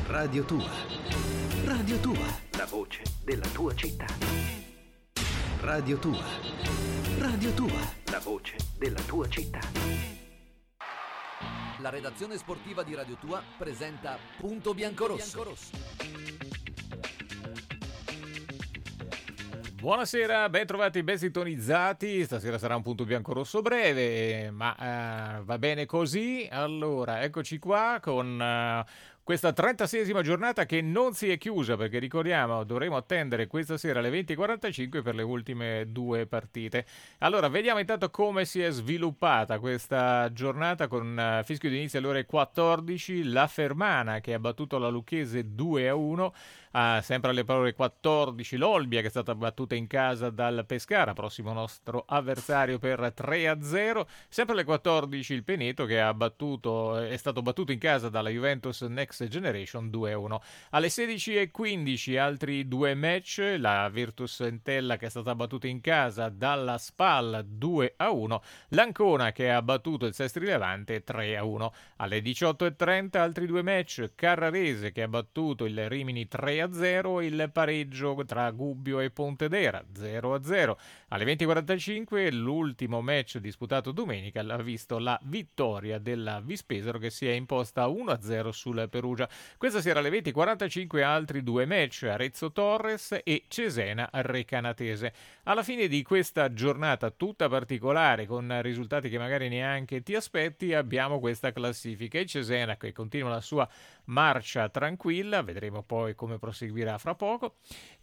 Radio Tua. Radio Tua. La voce della tua città. Radio Tua. Radio Tua. La voce della tua città. La redazione sportiva di Radio Tua presenta Punto Biancorosso. Buonasera, ben trovati, ben sintonizzati. Stasera sarà un punto biancorosso breve, ma va bene così. Allora, eccoci qua con questa 36esima giornata che non si è chiusa, perché ricordiamo dovremo attendere questa sera alle 20:45 per le ultime due partite. Allora, vediamo intanto come si è sviluppata questa giornata con fischio di inizio alle ore 14, la Fermana che ha battuto la Lucchese 2-1, sempre alle ore 14 l'Olbia che è stata battuta in casa dal Pescara, prossimo nostro avversario, per 3-0, sempre alle 14 il Peneto che è stato battuto in casa dalla Juventus Next Generation 2-1. Alle 16:15 altri due match, la Virtus Entella che è stata battuta in casa dalla Spal 2-1, l'Ancona che ha battuto il Sestri Levante 3-1. Alle 18:30 altri due match, Carrarese che ha battuto il Rimini 3-0, il pareggio tra Gubbio e Pontedera 0-0. Alle 20:45 l'ultimo match disputato domenica ha visto la vittoria della Vispesaro che si è imposta 1-0 sul Perugia. Questa sera alle 20:45 altri due match, Arezzo Torres e Cesena Recanatese. Alla fine di questa giornata tutta particolare, con risultati che magari neanche ti aspetti, abbiamo questa classifica. Il Cesena che continua la sua marcia tranquilla, vedremo poi come proseguirà fra poco,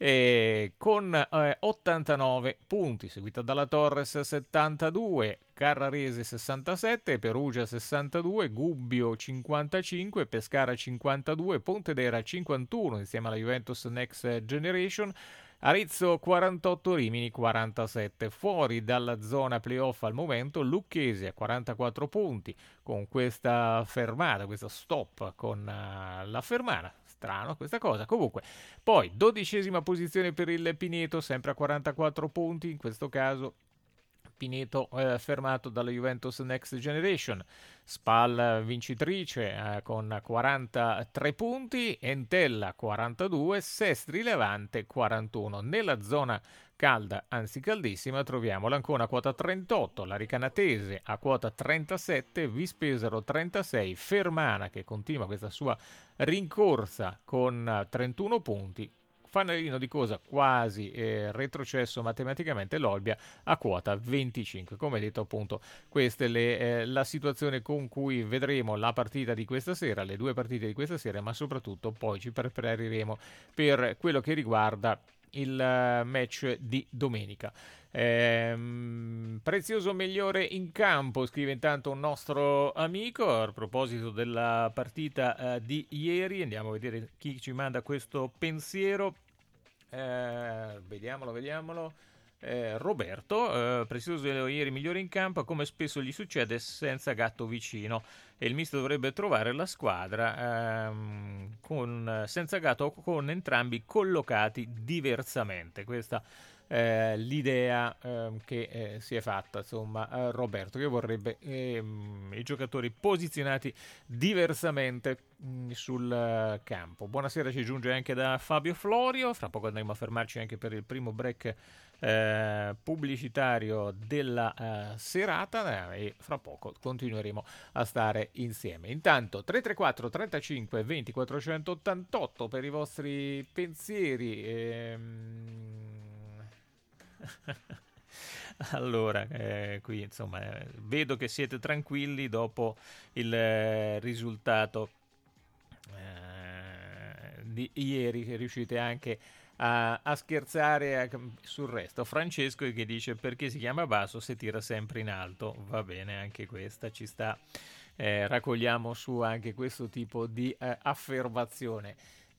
con 89 punti, seguita dalla Torres 72, Carrarese 67, Perugia 62, Gubbio 55, Pescara 52, Pontedera 51 insieme alla Juventus Next Generation, Arezzo 48, Rimini 47. Fuori dalla zona playoff al momento Lucchese a 44 punti con questa fermata, questo stop con la Fermana. Strano questa cosa. Comunque, poi 12ª posizione per il Pineto, sempre a 44 punti, in questo caso Pineto fermato dalla Juventus Next Generation. Spal vincitrice con 43 punti, Entella 42, Sestri Levante 41. Nella zona calda, anzi caldissima, troviamo l'Ancona a quota 38, la Recanatese a quota 37, Vispesaro 36, Fermana che continua questa sua rincorsa con 31 punti, fanalino di coda quasi retrocesso matematicamente l'Olbia a quota 25. Come detto, appunto, questa è la situazione con cui vedremo la partita di questa sera, le due partite di questa sera, ma soprattutto poi ci prepareremo per quello che riguarda il match di domenica. Prezioso migliore in campo, scrive intanto un nostro amico a proposito della partita di ieri. Andiamo a vedere chi ci manda questo pensiero. Vediamolo. Roberto, prezioso ieri migliore in campo, come spesso gli succede senza Gatto vicino, e il mister dovrebbe trovare la squadra senza Gatto, con entrambi collocati diversamente. Questa l'idea che si è fatta, insomma, Roberto, che vorrebbe i giocatori posizionati diversamente sul campo. Buonasera, ci giunge anche da Fabio Florio. Fra poco andremo a fermarci anche per il primo break pubblicitario della serata, e fra poco continueremo a stare insieme. Intanto 334 35 20 488 per i vostri pensieri. Allora, qui insomma vedo che siete tranquilli dopo il risultato di ieri, che riuscite anche a scherzare sul resto. Francesco che dice: perché si chiama basso se tira sempre in alto? Va bene, anche questa ci sta, raccogliamo su anche questo tipo di affermazione.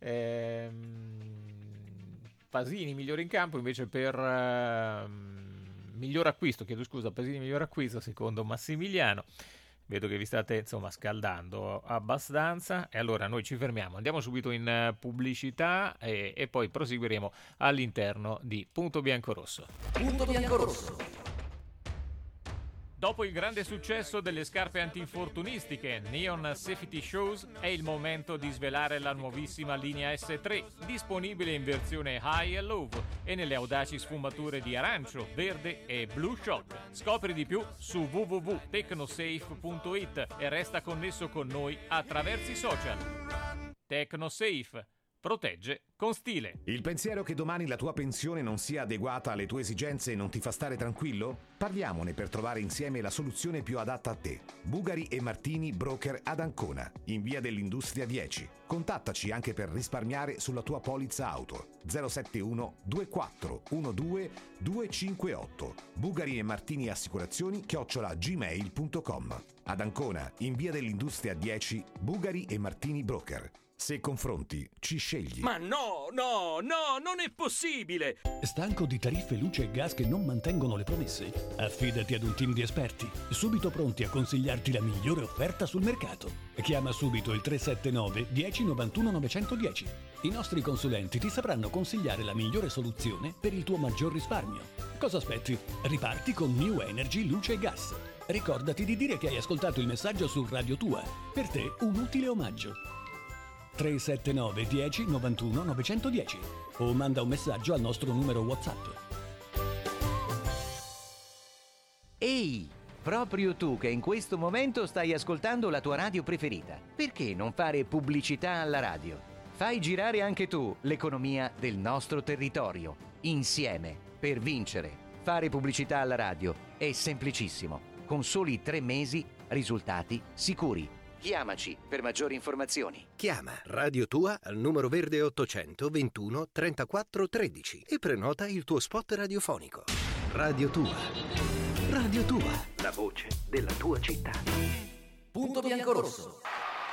Pasini migliore in campo invece per miglior acquisto, Pasini miglior acquisto secondo Massimiliano. Vedo che vi state insomma scaldando abbastanza, e allora noi ci fermiamo, andiamo subito in pubblicità e poi proseguiremo all'interno di Punto Biancorosso. Punto Biancorosso. Dopo il grande successo delle scarpe antinfortunistiche Neon Safety Shoes, è il momento di svelare la nuovissima linea S3, disponibile in versione high e low e nelle audaci sfumature di arancio, verde e blue shock. Scopri di più su www.tecnosafe.it e resta connesso con noi attraverso i social. Tecnosafe. Protegge con stile. Il pensiero che domani la tua pensione non sia adeguata alle tue esigenze non ti fa stare tranquillo? Parliamone per trovare insieme la soluzione più adatta a te. Bugari e Martini, broker ad Ancona, in via dell'Industria 10. Contattaci anche per risparmiare sulla tua polizza auto. 071 24 12 258. Bugari e Martini Assicurazioni @gmail.com. Ad Ancona, in via dell'Industria 10, Bugari e Martini Broker. Se confronti, ci scegli. Ma no, non è possibile! Stanco di tariffe luce e gas che non mantengono le promesse? Affidati ad un team di esperti, subito pronti a consigliarti la migliore offerta sul mercato. Chiama subito il 379 10 91 910. I nostri consulenti ti sapranno consigliare la migliore soluzione per il tuo maggior risparmio. Cosa aspetti? Riparti con New Energy Luce e Gas. Ricordati di dire che hai ascoltato il messaggio su Radio Tua. Per te un utile omaggio. 379 10 91 910 o manda un messaggio al nostro numero WhatsApp. Ehi, proprio tu che in questo momento stai ascoltando la tua radio preferita, perché non fare pubblicità alla radio? Fai girare anche tu l'economia del nostro territorio, insieme, per vincere. Fare pubblicità alla radio è semplicissimo, con soli 3 mesi, risultati sicuri. Chiamaci per maggiori informazioni. Chiama Radio Tua al numero verde 821 34 13 e prenota il tuo spot radiofonico. Radio Tua. Radio Tua. La voce della tua città. Punto biancorosso.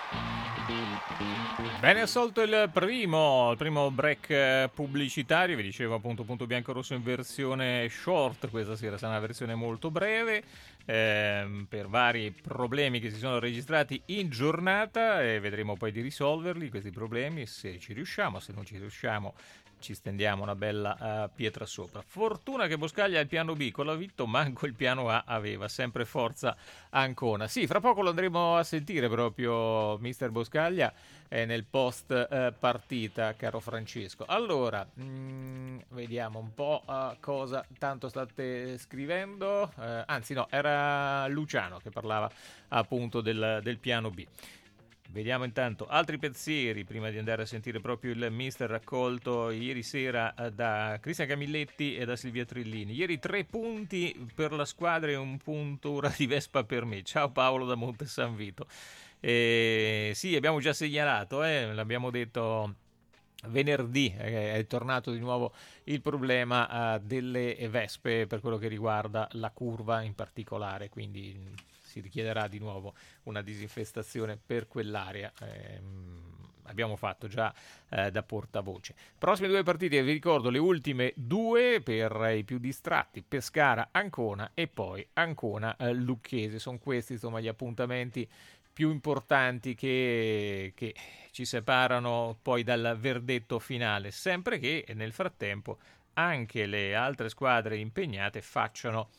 Bene, assolto il primo break pubblicitario. Vi dicevo appunto punto biancorosso in versione short. Questa sera sarà una versione molto breve per vari problemi che si sono registrati in giornata e vedremo poi di risolverli questi problemi, se ci riusciamo. Se non ci riusciamo ci stendiamo una bella pietra sopra. Fortuna che Boscaglia ha il piano B, con la Vitto manco il piano A aveva, sempre forza Ancona. Sì, fra poco lo andremo a sentire proprio mister Boscaglia nel post partita, caro Francesco. Allora, vediamo un po' cosa tanto state scrivendo. Anzi no, era Luciano che parlava appunto del piano B. Vediamo intanto altri pensieri prima di andare a sentire proprio il mister raccolto ieri sera da Cristian Camilletti e da Silvia Trillini. Ieri 3 punti per la squadra e 1 punto ora di Vespa per me. Ciao Paolo da Monte San Vito. Sì, abbiamo già segnalato, l'abbiamo detto venerdì, è tornato di nuovo il problema delle Vespe per quello che riguarda la curva in particolare, quindi si richiederà di nuovo una disinfestazione per quell'area. Abbiamo fatto già da portavoce. Prossime 2 partite, vi ricordo le ultime 2 per i più distratti: Pescara Ancona e poi Ancona Lucchese. Sono questi insomma gli appuntamenti più importanti che ci separano poi dal verdetto finale, sempre che nel frattempo anche le altre squadre impegnate facciano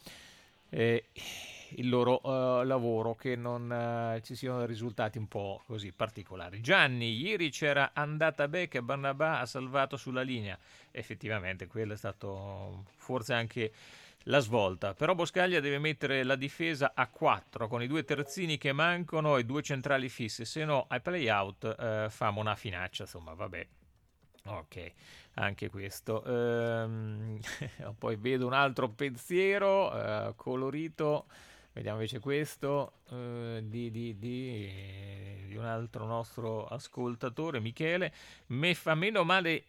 il loro lavoro, che non ci siano risultati un po' così particolari. Gianni, ieri c'era andata Beck e Barnabà ha salvato sulla linea. Effettivamente quello è stato forse anche la svolta, però Boscaglia deve mettere la difesa a 4 con i 2 terzini che mancano e 2 centrali fisse, se no ai play out famo una finaccia, insomma vabbè. Ok, anche questo. Poi vedo un altro pensiero colorito. Vediamo invece questo di un altro nostro ascoltatore, Michele. Me fa meno male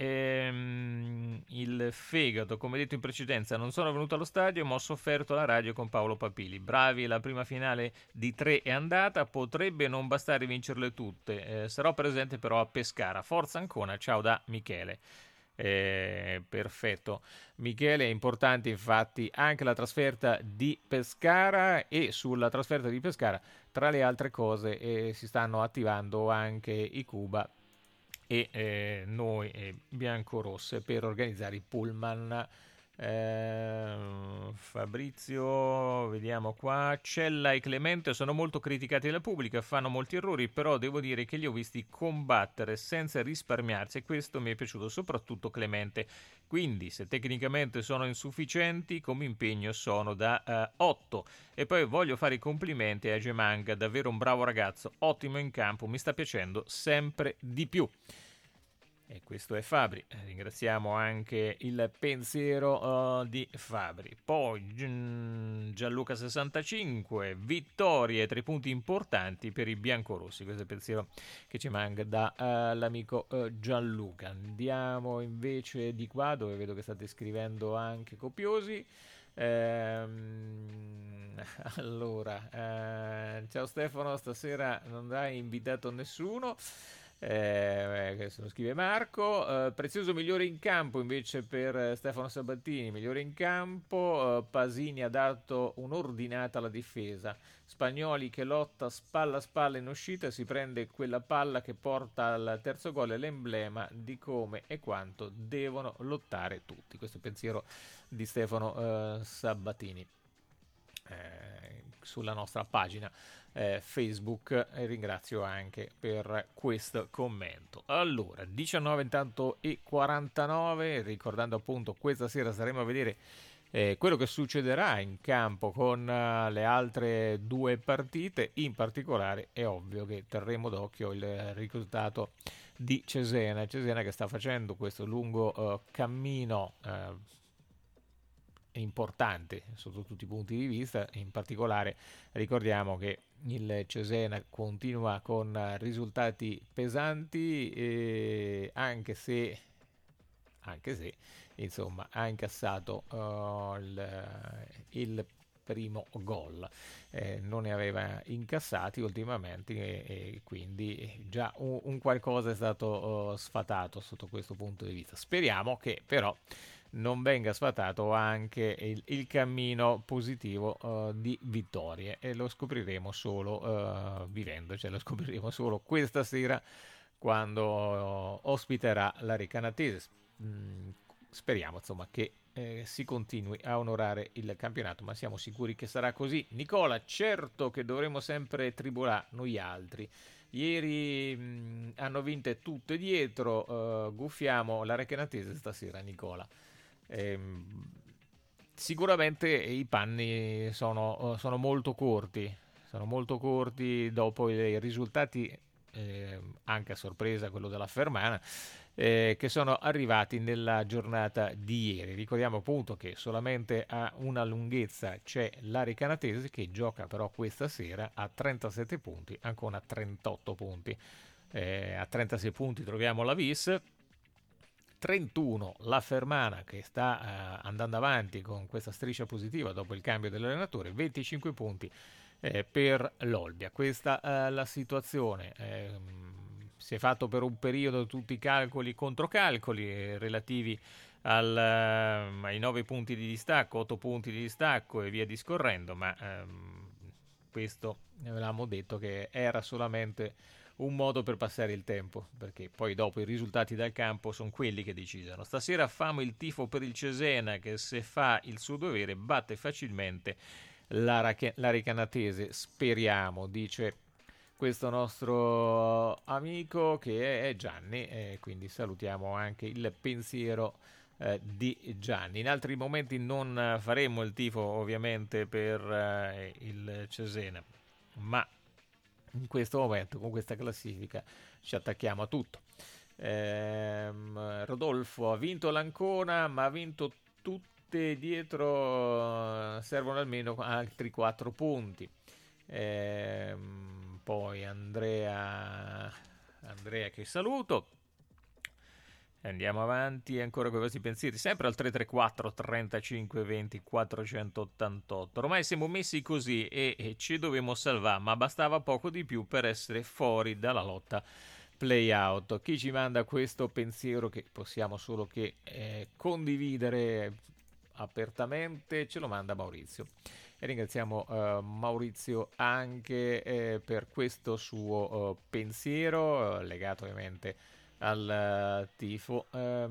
il fegato, come detto in precedenza. Non sono venuto allo stadio, ma ho sofferto la radio con Paolo Papili. Bravi, la prima finale di 3 è andata, potrebbe non bastare vincerle tutte. Sarò presente però a Pescara. Forza Ancona, ciao da Michele. Perfetto Michele, è importante infatti anche la trasferta di Pescara, e sulla trasferta di Pescara tra le altre cose si stanno attivando anche i Cuba e noi biancorosse per organizzare i pullman Fabrizio, vediamo qua. Cella e Clemente sono molto criticati dalla pubblica, fanno molti errori, però devo dire che li ho visti combattere senza risparmiarsi e questo mi è piaciuto, soprattutto Clemente. Quindi se tecnicamente sono insufficienti, come impegno sono da 8. E poi voglio fare i complimenti a Gemanga, davvero un bravo ragazzo, ottimo in campo, mi sta piacendo sempre di più. E questo è Fabri, ringraziamo anche il pensiero di Fabri. Poi Gianluca 65, vittorie, 3 punti importanti per i biancorossi, questo è il pensiero che ci manca dall'amico Gianluca. Andiamo invece di qua dove vedo che state scrivendo anche copiosi. Allora, ciao Stefano, stasera non hai invitato nessuno. Questo lo scrive Marco. Prezioso migliore in campo invece per Stefano Sabatini, migliore in campo. Pasini ha dato un'ordinata alla difesa. Spagnoli che lotta spalla a spalla in uscita, si prende quella palla che porta al terzo gol, è l'emblema di come e quanto devono lottare tutti. Questo è il pensiero di Stefano Sabatini sulla nostra pagina Facebook, e ringrazio anche per questo commento. Allora 19 intanto e 49, ricordando appunto questa sera saremo a vedere quello che succederà in campo con le altre 2 partite. In particolare è ovvio che terremo d'occhio il risultato di Cesena che sta facendo questo lungo cammino importante sotto tutti i punti di vista. In particolare ricordiamo che il Cesena continua con risultati pesanti, anche se insomma ha incassato il primo gol, non ne aveva incassati ultimamente e quindi già un qualcosa è stato sfatato sotto questo punto di vista. Speriamo che però non venga sfatato anche il cammino positivo di vittorie, e lo scopriremo solo vivendo, cioè lo scopriremo solo questa sera quando ospiterà la Recanatese. Speriamo insomma che si continui a onorare il campionato, ma siamo sicuri che sarà così. Nicola, certo che dovremo sempre tribolare noi altri. Ieri hanno vinte tutte dietro, guffiamo la Recanatese stasera, Nicola. Sicuramente i panni sono molto corti dopo i risultati, anche a sorpresa quello della Fermana, che sono arrivati nella giornata di ieri. Ricordiamo appunto che solamente a una lunghezza c'è la Recanatese, che gioca però questa sera a 37 punti, ancora 38 punti. A 36 punti troviamo la Vis, 31 la Fermana che sta andando avanti con questa striscia positiva dopo il cambio dell'allenatore, 25 punti per l'Olbia. Questa è la situazione. Si è fatto per un periodo tutti i calcoli, controcalcoli relativi ai 9 punti di distacco, 8 punti di distacco e via discorrendo, ma questo avevamo detto che era solamente un modo per passare il tempo, perché poi dopo i risultati dal campo sono quelli che decidono. Stasera famo il tifo per il Cesena, che se fa il suo dovere batte facilmente la Recanatese, speriamo, dice questo nostro amico che è Gianni, quindi salutiamo anche il pensiero di Gianni. In altri momenti non faremo il tifo ovviamente per il Cesena, ma in questo momento con questa classifica ci attacchiamo a tutto. Rodolfo ha vinto l'Ancona, ma ha vinto tutte dietro, servono almeno altri 4 punti. Poi Andrea che saluto. Andiamo avanti ancora con i vostri pensieri, sempre al 334 35 20 488. Ormai siamo messi così e ci dovevamo salvare, ma bastava poco di più per essere fuori dalla lotta play-out. Chi ci manda questo pensiero, che possiamo solo che condividere apertamente, ce lo manda Maurizio. E ringraziamo Maurizio anche per questo suo pensiero legato ovviamente al tifo.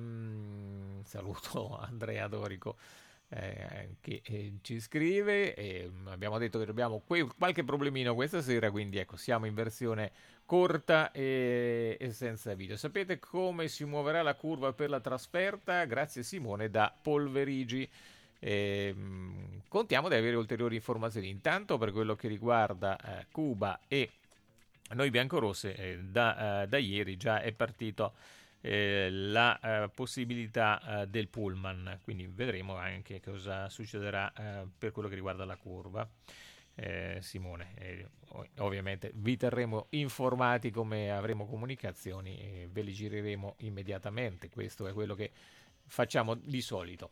Saluto Andrea Dorico che ci scrive. Abbiamo detto che abbiamo qualche problemino questa sera, quindi ecco, siamo in versione corta e senza video. Sapete come si muoverà la curva per la trasferta? Grazie Simone da Polverigi. Contiamo di avere ulteriori informazioni. Intanto, per quello che riguarda Cuba e noi biancorosse, da ieri già è partito la possibilità del pullman, quindi vedremo anche cosa succederà per quello che riguarda la curva. Simone, ovviamente vi terremo informati come avremo comunicazioni e ve li gireremo immediatamente. Questo è quello che facciamo di solito.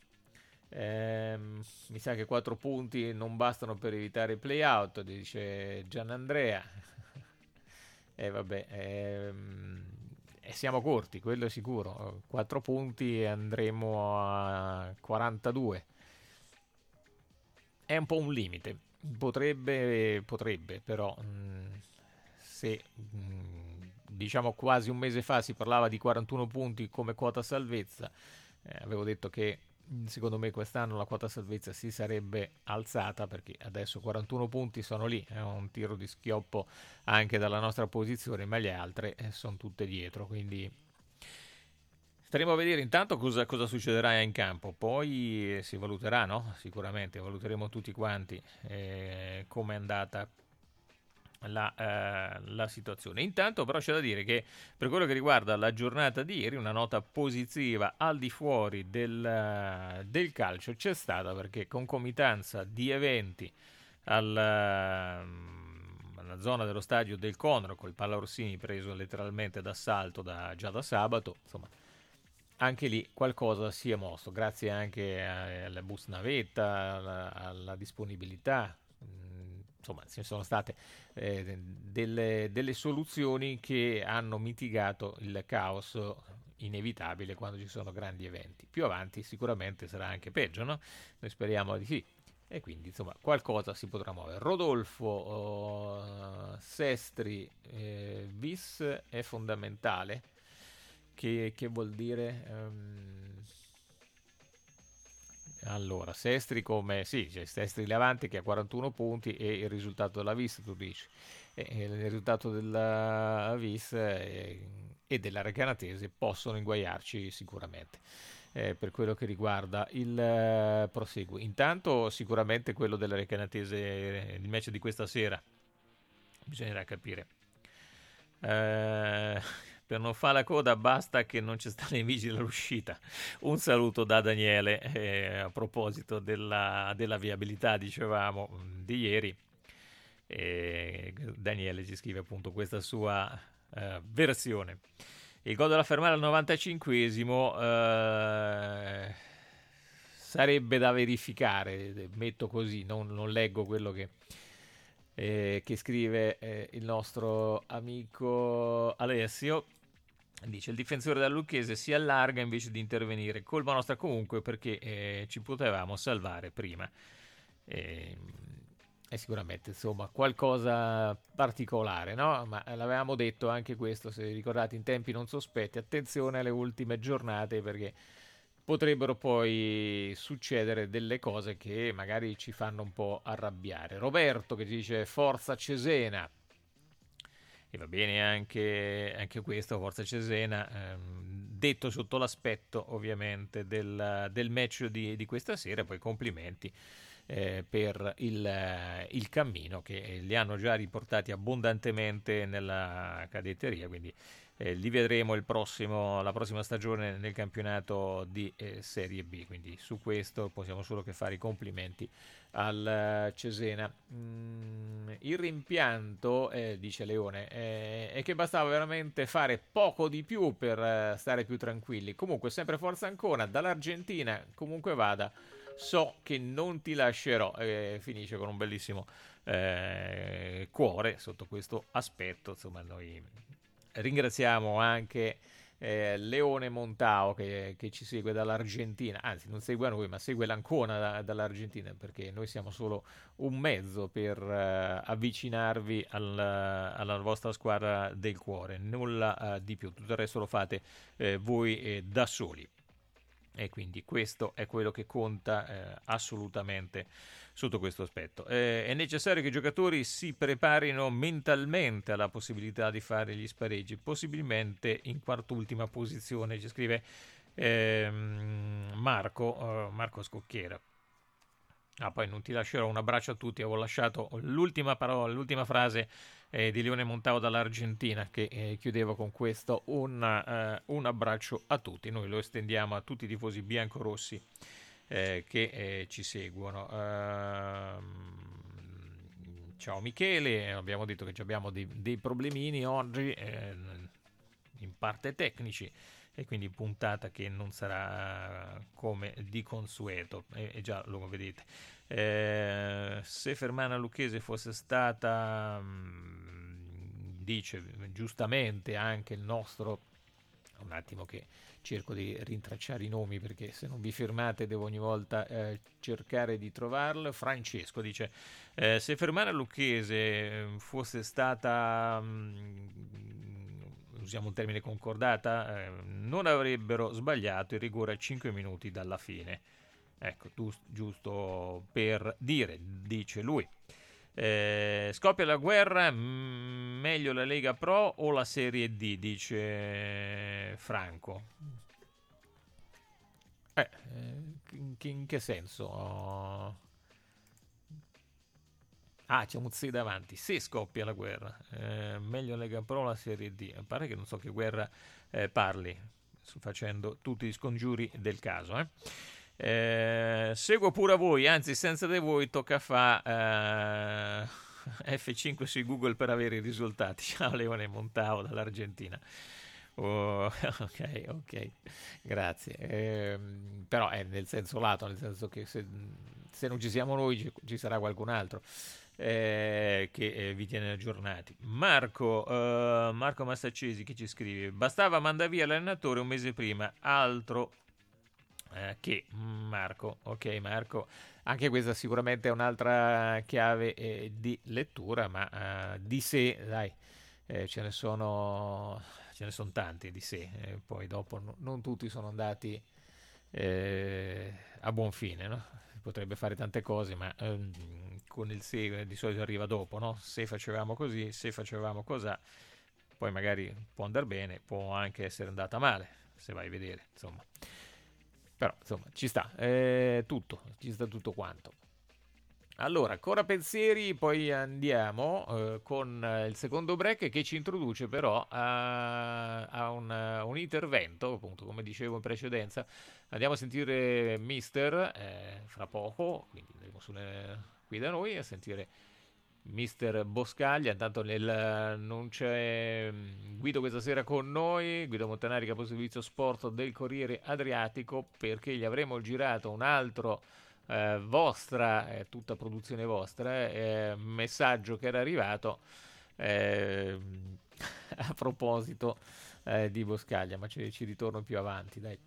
Mi sa che 4 punti non bastano per evitare il play out, dice Gianandrea. Siamo corti, quello è sicuro. 4 punti e andremo a 42. È un po' un limite. Potrebbe, però se diciamo quasi un mese fa si parlava di 41 punti come quota salvezza, avevo detto che secondo me quest'anno la quota salvezza si sarebbe alzata, perché adesso 41 punti sono lì, è un tiro di schioppo anche dalla nostra posizione, ma le altre sono tutte dietro, quindi staremo a vedere intanto cosa succederà in campo, poi si valuterà, no? Sicuramente valuteremo tutti quanti come è andata la situazione. Intanto però c'è da dire che per quello che riguarda la giornata di ieri una nota positiva al di fuori del calcio c'è stata, perché concomitanza di eventi alla zona dello stadio del Conro, col Palla Orsini preso letteralmente d'assalto già da sabato, insomma anche lì qualcosa si è mosso, grazie anche alla bus navetta, alla disponibilità. Insomma, ci sono state delle soluzioni che hanno mitigato il caos inevitabile quando ci sono grandi eventi. Più avanti sicuramente sarà anche peggio, no? Noi speriamo di sì. E quindi, insomma, qualcosa si potrà muovere. Rodolfo Sestri, vis è fondamentale. Che vuol dire? Allora, Sestri come... Sì, c'è Sestri Levante che ha 41 punti e il risultato della Vis, tu dici. Il risultato della Vis e della Recanatese possono inguaiarci sicuramente. Per quello che riguarda il proseguo. Intanto sicuramente quello della Recanatese, il match di questa sera, bisognerà capire. Per non fare la coda basta che non ci sta nei vigili all'uscita. Un saluto da Daniele a proposito della viabilità, dicevamo, di ieri. Daniele ci scrive appunto questa sua versione. Il gol della Fermata al 95esimo sarebbe da verificare, metto così, non leggo quello che scrive il nostro amico Alessio. Dice: il difensore della Lucchese si allarga invece di intervenire, colpa nostra comunque perché ci potevamo salvare prima. E sicuramente insomma qualcosa particolare, no? Ma l'avevamo detto anche questo, se ricordate, in tempi non sospetti, attenzione alle ultime giornate, perché potrebbero poi succedere delle cose che magari ci fanno un po' arrabbiare. Roberto che dice forza Cesena, e va bene anche questo, forza Cesena, detto sotto l'aspetto ovviamente del match di questa sera. Poi complimenti per il cammino che li hanno già riportati abbondantemente nella cadetteria, quindi li vedremo la prossima stagione nel campionato di Serie B, quindi su questo possiamo solo che fare i complimenti al Cesena. Il rimpianto, dice Leone, è che bastava veramente fare poco di più per stare più tranquilli. Comunque sempre forza Ancona, dall'Argentina comunque vada, so che non ti lascerò. Finisce con un bellissimo cuore sotto questo aspetto. Insomma, noi ringraziamo anche Leone Montao che ci segue dall'Argentina, anzi non segue a noi ma segue l'Ancona dall'Argentina, perché noi siamo solo un mezzo per avvicinarvi alla vostra squadra del cuore, nulla di più, tutto il resto lo fate voi da soli. E quindi questo è quello che conta assolutamente sotto questo aspetto. È necessario che i giocatori si preparino mentalmente alla possibilità di fare gli spareggi, possibilmente in quart'ultima posizione, ci scrive Marco Scocchiera. Poi non ti lascerò un abbraccio a tutti, avevo lasciato l'ultima parola, l'ultima frase di Leone Montao dall'Argentina, che chiudevo con questo: un abbraccio a tutti. Noi lo estendiamo a tutti i tifosi biancorossi che ci seguono. Ciao Michele, abbiamo detto che abbiamo dei problemini oggi, in parte tecnici, e quindi puntata che non sarà come di consueto, e già lo vedete. Se Fermana Lucchese fosse stata, dice giustamente anche il nostro, un attimo che cerco di rintracciare i nomi perché se non vi firmate devo ogni volta cercare di trovarlo. Francesco dice se Fermana Lucchese fosse stata usiamo un termine concordata, non avrebbero sbagliato il rigore a 5 minuti dalla fine. Ecco, giusto per dire, dice lui. Scoppia la guerra, meglio la Lega Pro o la Serie D, dice Franco. In che senso? C'è un sì davanti. Se scoppia la guerra, meglio Lega Pro o la Serie D. Pare che non so che guerra parli, facendo tutti gli scongiuri del caso. Seguo pure a voi, anzi senza di voi tocca fa F5 su Google per avere i risultati. Ciao Leone Montao dall'Argentina. Ok, grazie. Però è nel senso lato, nel senso che se non ci siamo noi ci sarà qualcun altro che vi tiene aggiornati. Marco Massaccesi che ci scrive: bastava mandare via l'allenatore un mese prima, altro che Marco. Ok Marco, anche questa sicuramente è un'altra chiave di lettura, ma di sé dai, ce ne sono tanti di sé, poi dopo non tutti sono andati a buon fine, no? Si potrebbe fare tante cose, ma con il se di solito arriva dopo, no? Se facevamo così, se facevamo cosà, poi magari può andare bene, può anche essere andata male, se vai a vedere, insomma. Però insomma ci sta tutto quanto. Allora, ancora pensieri, poi andiamo con il secondo break che ci introduce però a un intervento, appunto come dicevo in precedenza. Andiamo a sentire Mister fra poco, quindi andremo qui da noi a sentire Mister Boscaglia. Intanto non c'è Guido questa sera con noi, Guido Montanari, capo servizio sport del Corriere Adriatico, perché gli avremo girato un altro vostra, tutta produzione vostra, messaggio che era arrivato a proposito di Boscaglia, ma ci ritorno più avanti, dai.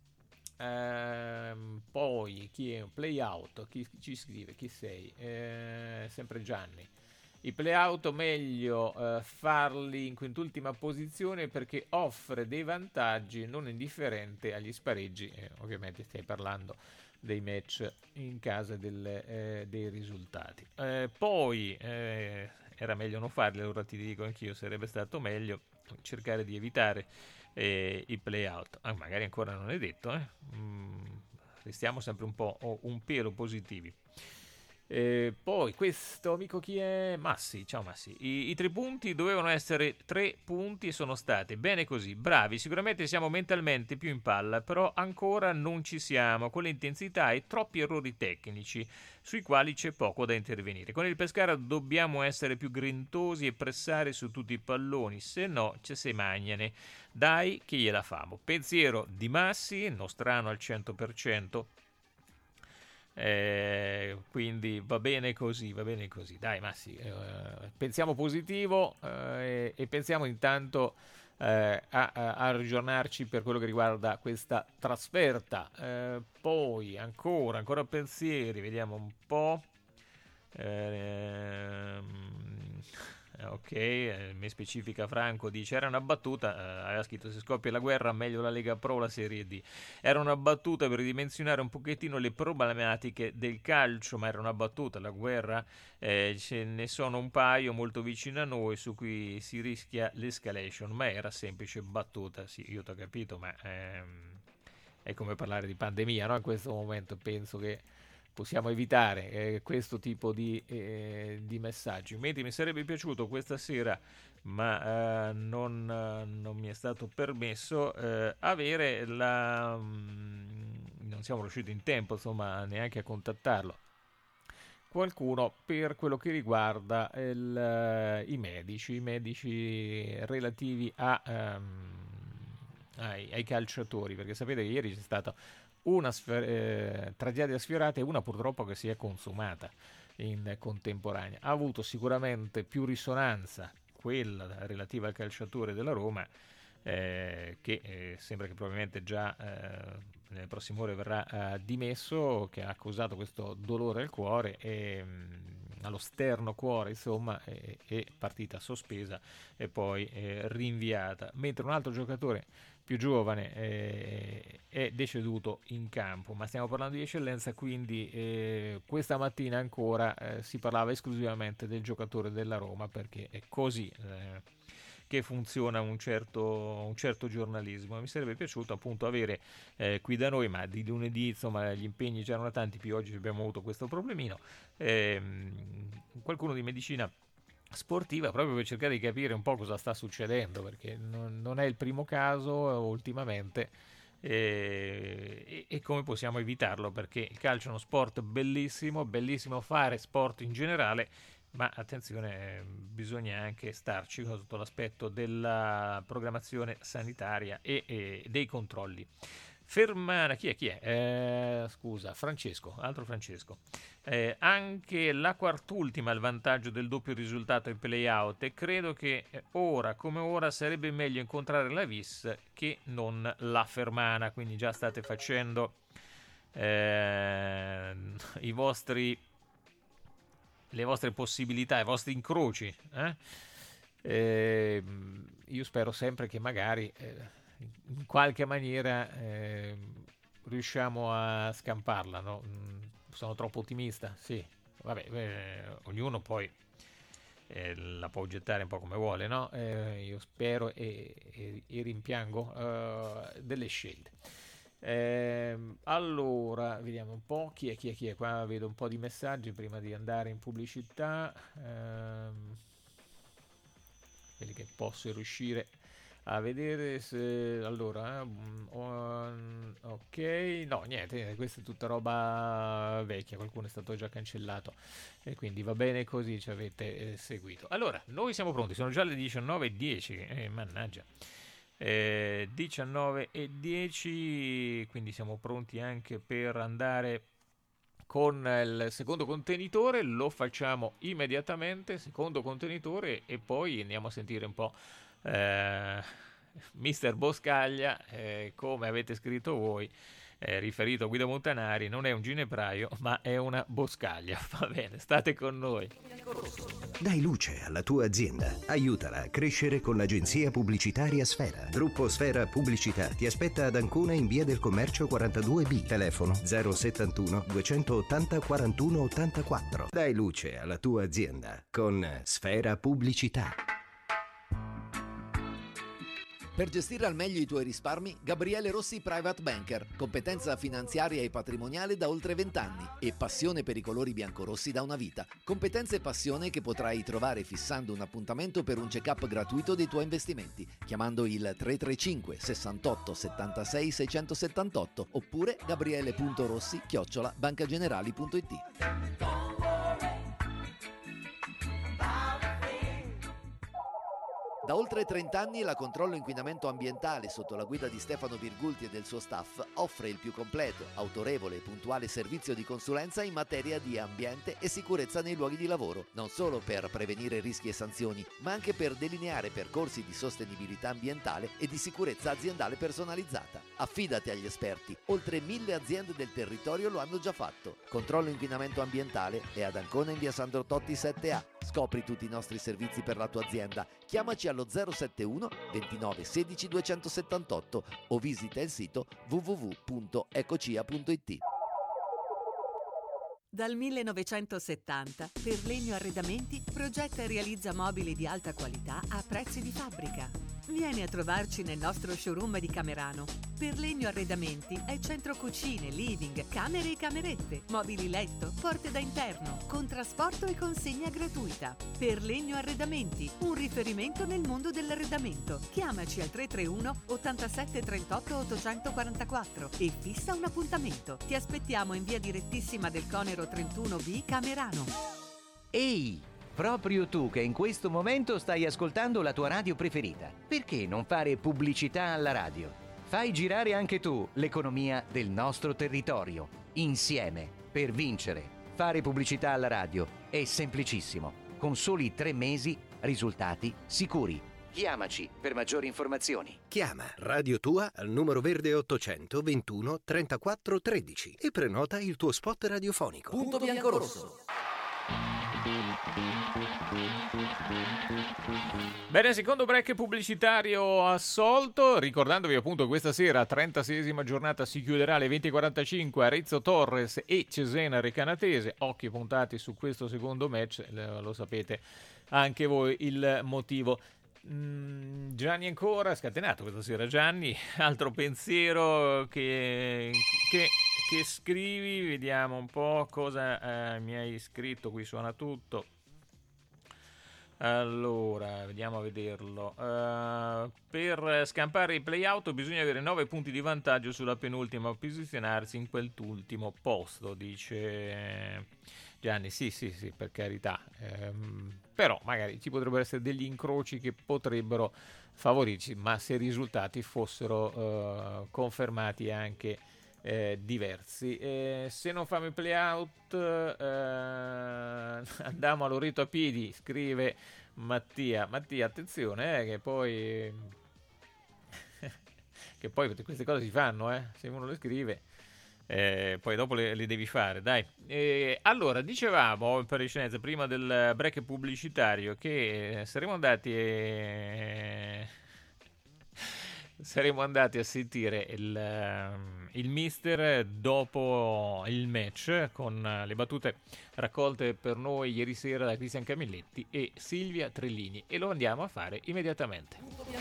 Poi chi è? Play Out, chi ci scrive? Chi sei? Sempre Gianni. I play out meglio farli in quint'ultima posizione perché offre dei vantaggi non indifferenti agli spareggi, ovviamente stai parlando dei match in casa dei risultati. Poi era meglio non farli, allora ti dico anch'io, sarebbe stato meglio cercare di evitare i play out, magari ancora non è detto, restiamo sempre un pelo positivi. Poi questo amico chi è? Massi, ciao Massi. I 3 punti dovevano essere 3 punti e sono stati bene così, bravi, sicuramente siamo mentalmente più in palla, però ancora non ci siamo con l'intensità e troppi errori tecnici sui quali c'è poco da intervenire. Con il Pescara dobbiamo essere più grintosi e pressare su tutti i palloni, se no ci si magnane. Dai che gliela famo. Pensiero di Massi, nostrano al 100%. Quindi va bene così, dai Massi, pensiamo positivo e pensiamo intanto a aggiornarci per quello che riguarda questa trasferta. Poi ancora pensieri, vediamo un po'. Ok, mi specifica Franco, dice era una battuta, aveva scritto se scoppia la guerra meglio la Lega Pro o la Serie D. Era una battuta per ridimensionare un pochettino le problematiche del calcio, ma era una battuta, la guerra ce ne sono un paio molto vicino a noi su cui si rischia l'escalation, ma era semplice battuta. Sì, io ti ho capito, ma è come parlare di pandemia, no? In questo momento penso che possiamo evitare questo tipo di messaggi. Mentre mi sarebbe piaciuto questa sera, ma non mi è stato permesso, avere non siamo riusciti in tempo, insomma, neanche a contattarlo, qualcuno per quello che riguarda i medici relativi ai calciatori, perché sapete che ieri c'è stata una tragedia sfiorata e una purtroppo che si è consumata in contemporanea. Ha avuto sicuramente più risonanza quella relativa al calciatore della Roma, che sembra che probabilmente già nelle prossime ore verrà dimesso, che ha causato questo dolore al cuore e allo sterno cuore, insomma, è partita sospesa e poi rinviata, mentre un altro giocatore più giovane è deceduto in campo. Ma stiamo parlando di eccellenza, quindi questa mattina ancora si parlava esclusivamente del giocatore della Roma, perché è così che funziona un certo giornalismo. Mi sarebbe piaciuto appunto avere qui da noi, ma di lunedì insomma gli impegni già erano tanti, più oggi abbiamo avuto questo problemino, qualcuno di medicina sportiva, proprio per cercare di capire un po' cosa sta succedendo, perché non è il primo caso ultimamente, e come possiamo evitarlo, perché il calcio è uno sport bellissimo fare sport in generale, ma attenzione, bisogna anche starci sotto l'aspetto della programmazione sanitaria e dei controlli. Fermana, chi è? Scusa, altro Francesco. Anche la quart'ultima ha il vantaggio del doppio risultato in play-out, e credo che ora come ora sarebbe meglio incontrare la Vis che non la Fermana, quindi già state facendo le vostre possibilità, i vostri incroci. Io spero sempre che magari in qualche maniera riusciamo a scamparla, no? Sono troppo ottimista? Sì, vabbè, ognuno poi la può gettare un po' come vuole, no? Io spero e rimpiango delle scelte. Allora, vediamo un po' chi è. Qua vedo un po' di messaggi prima di andare in pubblicità, quelli che posso riuscire a vedere allora ok, no, niente, questa è tutta roba vecchia, qualcuno è stato già cancellato e quindi va bene così, ci avete seguito. Allora, noi siamo pronti, sono già le 19:10, mannaggia, 19:10, quindi siamo pronti anche per andare con il secondo contenitore. Lo facciamo immediatamente, secondo contenitore, e poi andiamo a sentire un po' Mister Boscaglia, come avete scritto voi, riferito a Guido Montanari, non è un ginepraio ma è una boscaglia. Va bene, state con noi. Dai luce alla tua azienda, aiutala a crescere con l'agenzia pubblicitaria Sfera. Gruppo Sfera Pubblicità ti aspetta ad Ancona in via del Commercio 42B, telefono 071 280 41 84. Dai luce alla tua azienda con Sfera Pubblicità. Per gestire al meglio i tuoi risparmi, Gabriele Rossi Private Banker, competenza finanziaria e patrimoniale da oltre 20 anni e passione per i colori biancorossi da una vita. Competenza e passione che potrai trovare fissando un appuntamento per un check-up gratuito dei tuoi investimenti, chiamando il 335 68 76 678 oppure gabriele.rossi@bancagenerali.it. Da oltre 30 anni la Controllo Inquinamento Ambientale, sotto la guida di Stefano Virgulti e del suo staff, offre il più completo, autorevole e puntuale servizio di consulenza in materia di ambiente e sicurezza nei luoghi di lavoro, non solo per prevenire rischi e sanzioni, ma anche per delineare percorsi di sostenibilità ambientale e di sicurezza aziendale personalizzata. Affidati agli esperti, oltre 1000 aziende del territorio lo hanno già fatto. Controllo Inquinamento Ambientale è ad Ancona in via Sandro Totti 7A. Scopri tutti i nostri servizi per la tua azienda. Chiamaci allo 071 29 16 278 o visita il sito www.ecocia.it. Dal 1970 Perlegno Arredamenti progetta e realizza mobili di alta qualità a prezzi di fabbrica. Vieni a trovarci nel nostro showroom di Camerano. Perlegno Arredamenti è centro cucine, living, camere e camerette, mobili letto, porte da interno, con trasporto e consegna gratuita. Perlegno Arredamenti, un riferimento nel mondo dell'arredamento. Chiamaci al 331 87 38 844 e fissa un appuntamento. Ti aspettiamo in via direttissima del Conero 31B Camerano. Ehi! Proprio tu che in questo momento stai ascoltando la tua radio preferita. Perché non fare pubblicità alla radio? Fai girare anche tu l'economia del nostro territorio. Insieme, per vincere. Fare pubblicità alla radio è semplicissimo. Con soli 3 mesi, risultati sicuri. Chiamaci per maggiori informazioni. Chiama Radio Tua al numero verde 800 21 34 13 e prenota il tuo spot radiofonico. Punto biancorosso. Bene, secondo break pubblicitario assolto, ricordandovi appunto questa sera, 36esima giornata, si chiuderà alle 20:45 Arezzo Torres e Cesena Recanatese. Occhi puntati su questo secondo match, lo sapete anche voi il motivo. Gianni ancora, scatenato questa sera Gianni, altro pensiero che scrivi, vediamo un po' cosa mi hai scritto, qui suona tutto. Allora, vediamo a vederlo. Per scampare i play-out bisogna avere 9 punti di vantaggio sulla penultima, posizionarsi in quell'ultimo posto, dice Gianni. Sì, per carità. Però magari ci potrebbero essere degli incroci che potrebbero favorirci, ma se i risultati fossero confermati anche diversi. Se non fanno i play-out andiamo a Loreto a piedi, scrive Mattia, attenzione che poi queste cose si fanno, se uno le scrive poi dopo le devi fare, dai. Allora, dicevamo per eccellenza prima del break pubblicitario che saremmo andati a sentire il mister dopo il match con le battute raccolte per noi ieri sera da Cristian Camilletti e Silvia Trellini, e lo andiamo a fare immediatamente.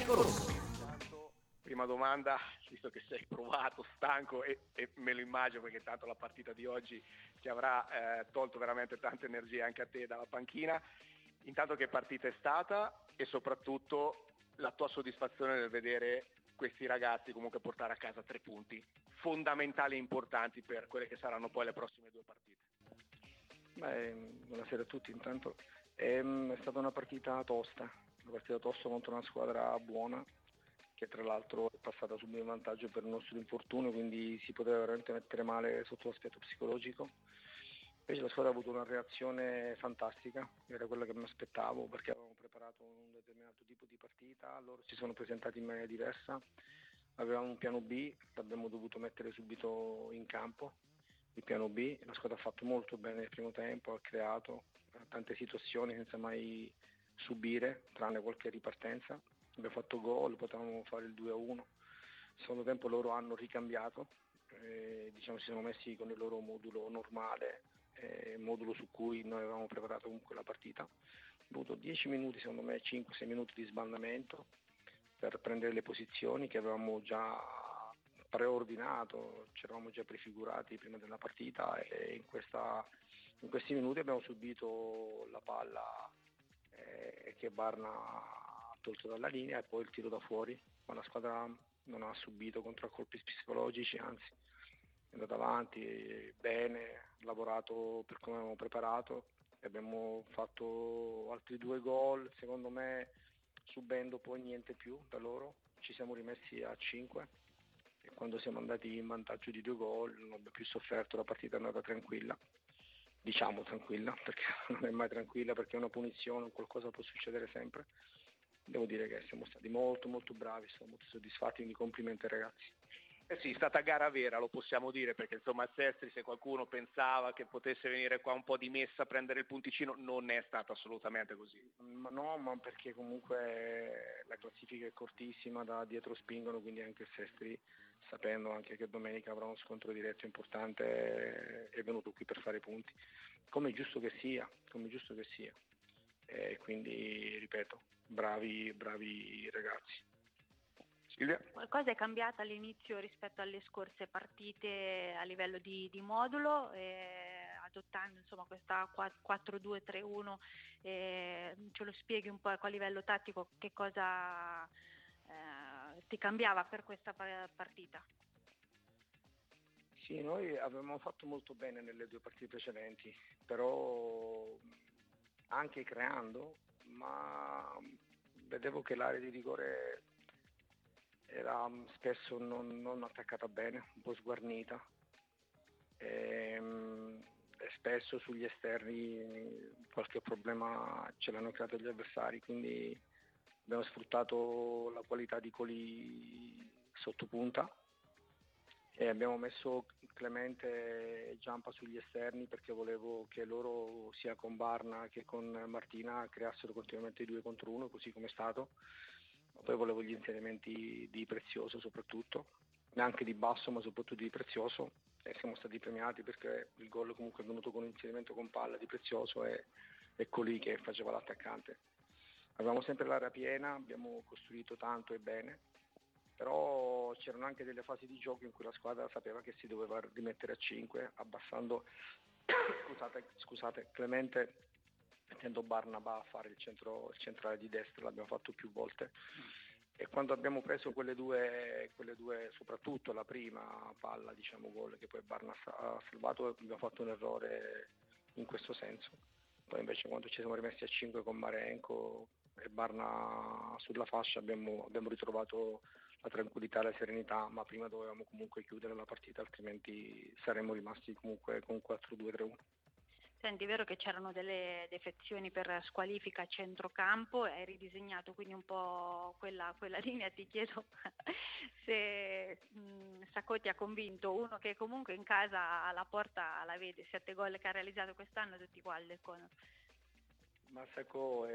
Prima domanda, visto che sei provato, stanco e me lo immagino perché tanto la partita di oggi ti avrà tolto veramente tante energie anche a te dalla panchina, intanto che partita è stata e soprattutto la tua soddisfazione nel vedere questi ragazzi comunque portare a casa 3 punti fondamentali e importanti per quelle che saranno poi le prossime 2 partite. Buonasera a tutti, intanto è stata una partita tosta contro una squadra buona che tra l'altro è passata subito in vantaggio per il nostro infortunio, quindi si poteva veramente mettere male sotto l'aspetto psicologico. Invece la squadra ha avuto una reazione fantastica, era quella che mi aspettavo perché avevamo preparato un determinato tipo di partita, loro si sono presentati in maniera diversa, avevamo un piano B, l'abbiamo dovuto mettere subito in campo, il piano B, la squadra ha fatto molto bene nel primo tempo, ha creato tante situazioni senza mai subire, tranne qualche ripartenza, abbiamo fatto gol, potevamo fare il 2-1, nel secondo tempo loro hanno ricambiato, si sono messi con il loro modulo normale, modulo su cui noi avevamo preparato comunque la partita. Ho avuto 10 minuti, secondo me 5-6 minuti di sbandamento per prendere le posizioni che avevamo già preordinato, ci eravamo già prefigurati prima della partita, e in questi minuti abbiamo subito la palla che Barna ha tolto dalla linea e poi il tiro da fuori, ma la squadra non ha subito contraccolpi psicologici, anzi è andata avanti bene, ha lavorato per come avevamo preparato e abbiamo fatto altri 2 gol, secondo me subendo poi niente più da loro, ci siamo rimessi a 5 e quando siamo andati in vantaggio di 2 gol non abbiamo più sofferto, la partita è andata tranquilla, diciamo tranquilla, perché non è mai tranquilla, perché una punizione o qualcosa può succedere sempre. Devo dire che siamo stati molto molto bravi, siamo molto soddisfatti, quindi complimenti ai ragazzi. Eh sì, è stata gara vera, lo possiamo dire, perché insomma a Sestri, se qualcuno pensava che potesse venire qua un po' di messa a prendere il punticino, non è stato assolutamente così. Ma perché comunque la classifica è cortissima, da dietro spingono, quindi anche il Sestri, sapendo anche che domenica avrà uno scontro diretto importante, è venuto qui per fare i punti, come è giusto che sia, E quindi ripeto, bravi ragazzi. Silvia? Qualcosa è cambiata all'inizio rispetto alle scorse partite a livello di modulo, adottando insomma questa 4-2-3-1, ce lo spieghi un po' a livello tattico che cosa ti cambiava per questa partita? Sì, noi avevamo fatto molto bene nelle 2 partite precedenti, però anche creando, ma vedevo che l'area di rigore era spesso non attaccata bene, un po' sguarnita e spesso sugli esterni qualche problema ce l'hanno creato gli avversari, quindi abbiamo sfruttato la qualità di Coli sotto punta e abbiamo messo Clemente e Giampa sugli esterni perché volevo che loro sia con Barna che con Martina creassero continuamente 2 contro 1, così come è stato. Poi volevo gli inserimenti di Prezioso soprattutto, neanche di basso ma soprattutto di Prezioso, e siamo stati premiati perché il gol comunque è venuto con un inserimento con palla di Prezioso e Coli che faceva l'attaccante. Avevamo sempre l'area piena, abbiamo costruito tanto e bene, però c'erano anche delle fasi di gioco in cui la squadra sapeva che si doveva rimettere a 5 abbassando scusate, Clemente, mettendo Barnaba a fare il centrale di destra, l'abbiamo fatto più volte e quando abbiamo preso quelle due, soprattutto la prima palla, diciamo gol che poi Barna ha salvato, abbiamo fatto un errore in questo senso. Poi invece quando ci siamo rimessi a 5 con Marenco e Barna sulla fascia abbiamo ritrovato la tranquillità e la serenità, ma prima dovevamo comunque chiudere la partita, altrimenti saremmo rimasti comunque con 4-2-3-1. Senti, è vero che c'erano delle defezioni per squalifica a centrocampo, hai ridisegnato quindi un po' quella linea, ti chiedo se Sacco ti ha convinto, uno che comunque in casa la porta la vede, 7 gol che ha realizzato quest'anno tutti uguali del Cono. Ma Sacco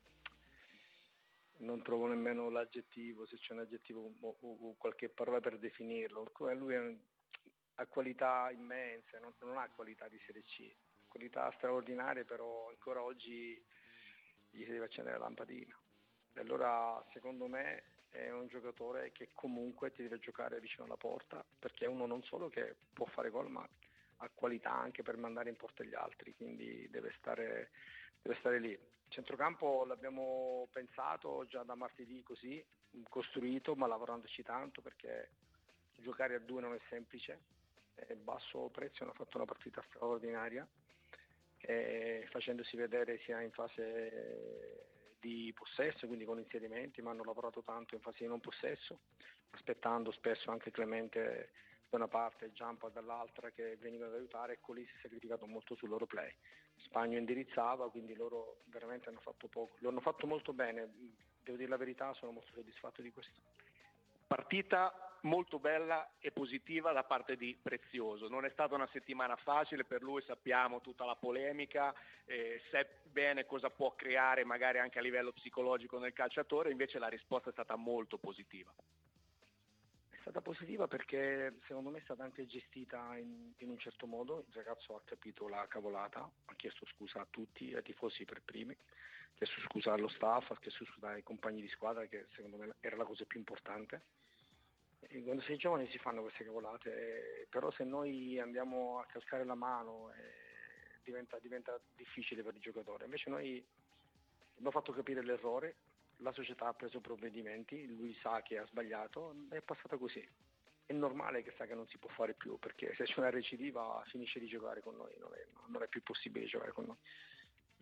non trovo nemmeno l'aggettivo, se c'è un aggettivo o qualche parola per definirlo, lui ha qualità immense, non ha qualità di Serie C. Qualità straordinarie, però ancora oggi gli si deve accendere la lampadina. E allora secondo me è un giocatore che comunque ti deve giocare vicino alla porta, perché è uno non solo che può fare gol, ma ha qualità anche per mandare in porta gli altri, quindi deve stare lì. Centrocampo l'abbiamo pensato già da martedì così, costruito, ma lavorandoci tanto perché giocare a 2 non è semplice. Basso Prezio hanno fatto una partita straordinaria, facendosi vedere sia in fase di possesso, quindi con inserimenti, ma hanno lavorato tanto in fase di non possesso, aspettando spesso anche Clemente da una parte e Giampa dall'altra che venivano ad aiutare, e Colì si è sacrificato molto sul loro play. Spagno indirizzava, quindi loro veramente hanno fatto poco, lo hanno fatto molto bene, devo dire la verità, sono molto soddisfatto di questo. Partita molto bella e positiva da parte di Prezioso, non è stata una settimana facile per lui, sappiamo tutta la polemica, sa bene cosa può creare magari anche a livello psicologico nel calciatore, invece la risposta è stata molto positiva. È stata positiva perché secondo me è stata anche gestita in un certo modo, il ragazzo ha capito la cavolata, ha chiesto scusa a tutti, ai tifosi per primi, ha chiesto scusa allo staff, ha chiesto scusa ai compagni di squadra, che secondo me era la cosa più importante. E quando sei giovane si fanno queste cavolate, però se noi andiamo a calcare la mano diventa difficile per il giocatore. Invece noi abbiamo fatto capire l'errore, la società ha preso provvedimenti, lui sa che ha sbagliato, è passata così. È normale che sa che non si può fare più, perché se c'è una recidiva finisce di giocare con noi, non è più possibile giocare con noi.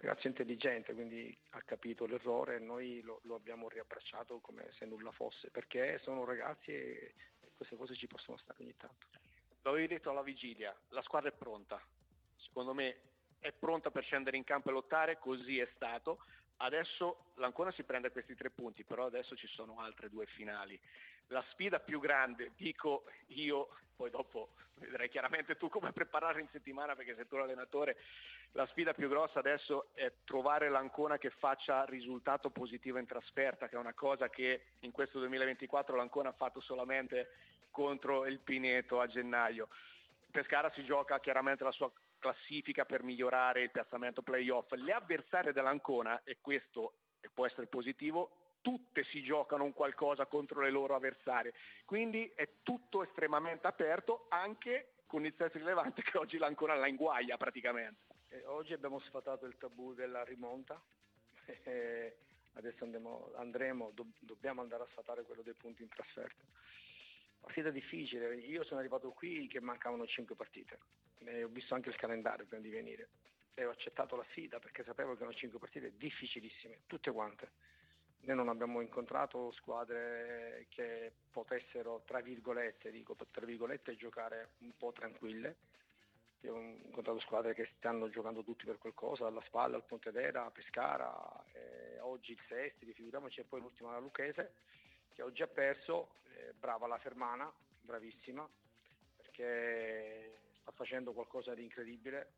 ragazzo intelligente, quindi ha capito l'errore e noi lo abbiamo riabbracciato come se nulla fosse, perché sono ragazzi e queste cose ci possono stare ogni tanto. Lo avevi detto alla vigilia, la squadra è pronta, secondo me è pronta per scendere in campo e lottare, così è stato. Adesso l'Ancona si prende questi 3 punti, però adesso ci sono altre 2 finali. La sfida più grande, dico io, poi dopo vedrai chiaramente tu come preparare in settimana perché sei tu l'allenatore, la sfida più grossa adesso è trovare l'Ancona che faccia risultato positivo in trasferta, che è una cosa che in questo 2024 l'Ancona ha fatto solamente contro il Pineto a gennaio. Pescara si gioca chiaramente la sua classifica per migliorare il piazzamento playoff. Le avversarie dell'Ancona, e questo può essere positivo, tutte si giocano un qualcosa contro le loro avversarie, quindi è tutto estremamente aperto, anche con il senso rilevante che oggi l'Ancona la inguaglia praticamente. Oggi abbiamo sfatato il tabù della rimonta, adesso dobbiamo andare a sfatare quello dei punti in trasferta. Partita difficile, io sono arrivato qui che mancavano 5 partite, ho visto anche il calendario prima di venire e ho accettato la sfida perché sapevo che erano 5 partite difficilissime, tutte quante. Noi non abbiamo incontrato squadre che potessero, tra virgolette, giocare un po' tranquille. Io ho incontrato squadre che stanno giocando tutti per qualcosa, dalla Spalla al Pontedera, a Pescara, oggi il Sestri, figuriamoci, e poi l'ultima la Lucchese, che oggi ha perso, brava la Fermana, bravissima, perché sta facendo qualcosa di incredibile,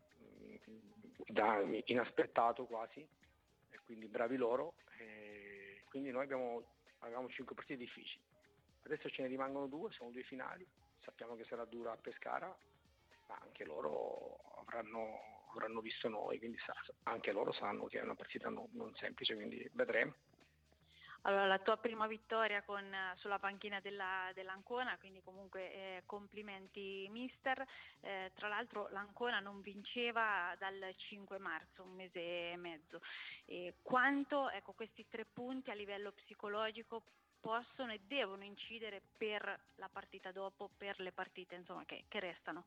inaspettato quasi, e quindi bravi loro, e quindi noi avevamo 5 partite difficili. Adesso ce ne rimangono 2, sono 2 finali, sappiamo che sarà dura a Pescara, ma anche loro avranno visto noi, quindi anche loro sanno che è una partita non semplice, quindi vedremo. Allora, la tua prima vittoria sulla panchina dell'Ancona, quindi comunque complimenti mister. Tra l'altro l'Ancona non vinceva dal 5 marzo, un mese e mezzo. Quanto questi 3 punti a livello psicologico possono e devono incidere per la partita dopo, per le partite insomma che restano?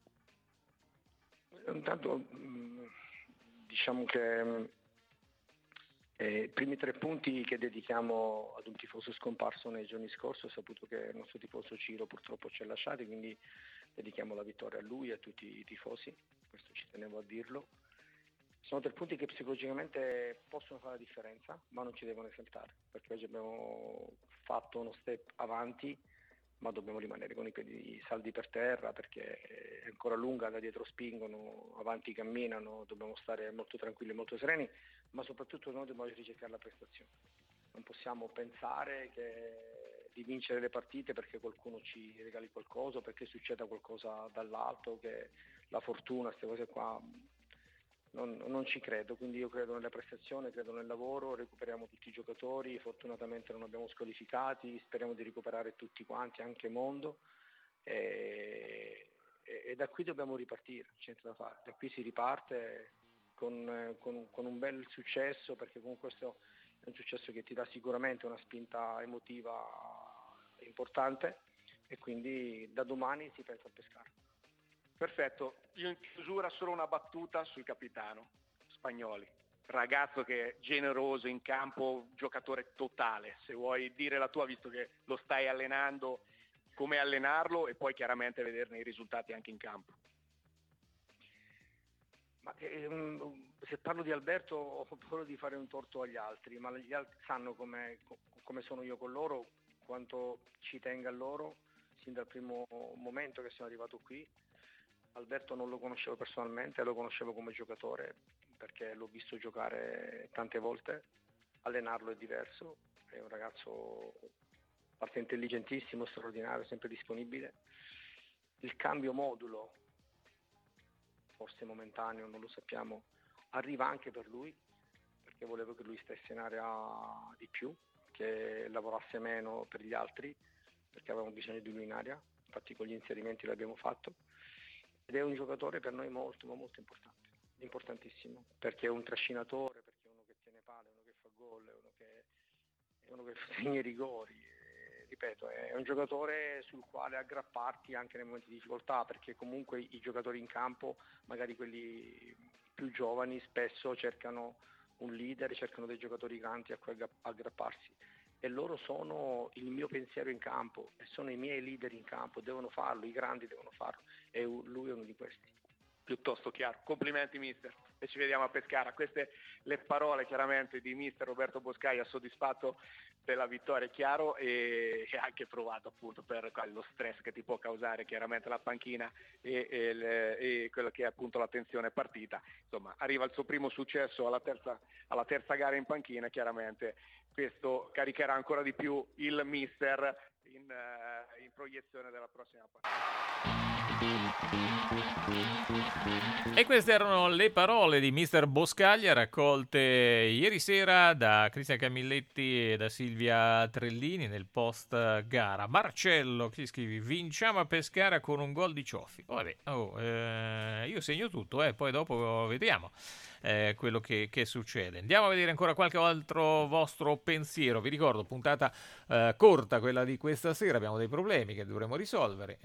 Intanto diciamo che i primi 3 punti che dedichiamo ad un tifoso scomparso nei giorni scorsi, ho saputo che il nostro tifoso Ciro purtroppo ci ha lasciati, quindi dedichiamo la vittoria a lui e a tutti i tifosi, questo ci tenevo a dirlo. Sono 3 punti che psicologicamente possono fare la differenza, ma non ci devono esaltare, perché oggi abbiamo fatto uno step avanti, ma dobbiamo rimanere con i piedi saldi per terra perché è ancora lunga, da dietro spingono, avanti camminano, dobbiamo stare molto tranquilli, molto sereni, ma soprattutto noi dobbiamo ricercare la prestazione. Non possiamo pensare di vincere le partite perché qualcuno ci regali qualcosa, perché succeda qualcosa dall'alto, che la fortuna, queste cose qua, non ci credo, quindi io credo nella prestazione, credo nel lavoro, recuperiamo tutti i giocatori, fortunatamente non abbiamo squalificati, speriamo di recuperare tutti quanti, anche Mondo, e da qui dobbiamo ripartire, c'è niente da fare, da qui si riparte con un bel successo, perché comunque questo è un successo che ti dà sicuramente una spinta emotiva importante e quindi da domani si pensa a Pescara. Perfetto, io in chiusura solo una battuta sul capitano Spagnoli, ragazzo che è generoso in campo, giocatore totale, se vuoi dire la tua visto che lo stai allenando, come allenarlo e poi chiaramente vederne i risultati anche in campo. Ma, se parlo di Alberto ho paura di fare un torto agli altri, ma gli altri sanno come sono io con loro, quanto ci tenga a loro, sin dal primo momento che sono arrivato qui. Alberto non lo conoscevo personalmente, lo conoscevo come giocatore perché l'ho visto giocare tante volte, allenarlo è diverso, è un ragazzo a parte intelligentissimo, straordinario, sempre disponibile. Il cambio modulo, forse momentaneo, non lo sappiamo, arriva anche per lui, perché volevo che lui stesse in area di più, che lavorasse meno per gli altri, perché avevamo bisogno di lui in area, infatti con gli inserimenti l'abbiamo fatto. Ed è un giocatore per noi molto, ma molto importante, importantissimo, perché è un trascinatore, perché è uno che tiene pale, uno che fa gol, è uno che segna i rigori. Ripeto, è un giocatore sul quale aggrapparti anche nei momenti di difficoltà, perché comunque i giocatori in campo, magari quelli più giovani spesso cercano un leader, cercano dei giocatori canti a cui aggrapparsi, e loro sono il mio pensiero in campo e sono i miei leader in campo, devono farlo, i grandi devono farlo, e lui è uno di questi. Piuttosto chiaro. Complimenti mister, e ci vediamo a Pescara. Queste le parole chiaramente di mister Roberto Boscaglia, soddisfatto per la vittoria, chiaro, e anche provato appunto per lo stress che ti può causare chiaramente la panchina e quello che è appunto la tensione partita. Insomma, arriva il suo primo successo alla terza gara in panchina, chiaramente questo caricherà ancora di più il mister in proiezione della prossima partita. E queste erano le parole di mister Boscaglia raccolte ieri sera da Cristian Camilletti e da Silvia Trellini nel post gara. Marcello, che scrivi, vinciamo a Pescara con un gol di Cioffi. Io segno tutto, poi dopo vediamo quello che succede. Andiamo a vedere ancora qualche altro vostro pensiero. Vi ricordo, puntata corta quella di questa sera, abbiamo dei problemi che dovremo risolvere.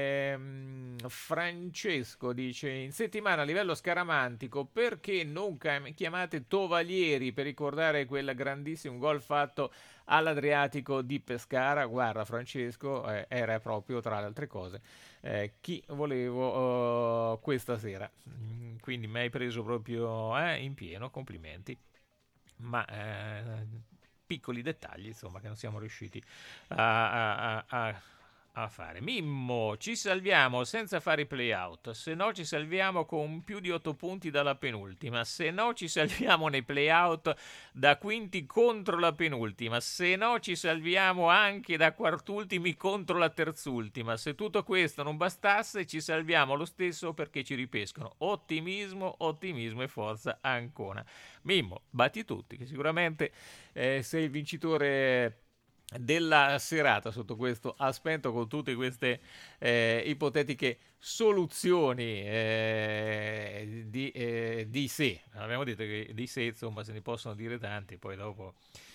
Francesco dice: in settimana a livello scaramantico perché non chiamate Tovalieri per ricordare quel grandissimo gol fatto all'Adriatico di Pescara? Guarda Francesco, era proprio tra le altre cose chi volevo questa sera, quindi mi hai preso proprio in pieno, complimenti, ma piccoli dettagli insomma che non siamo riusciti a fare. Mimmo, ci salviamo senza fare i play-out, se no ci salviamo con più di 8 punti dalla penultima, se no ci salviamo nei play-out da quinti contro la penultima, se no ci salviamo anche da quartultimi contro la terzultima, se tutto questo non bastasse ci salviamo lo stesso perché ci ripescano. Ottimismo e forza Ancona. Mimmo, batti tutti, che sicuramente sei il vincitore della serata sotto questo aspetto, con tutte queste ipotetiche soluzioni di sé. Abbiamo detto che di sé insomma se ne possono dire tanti, poi dopo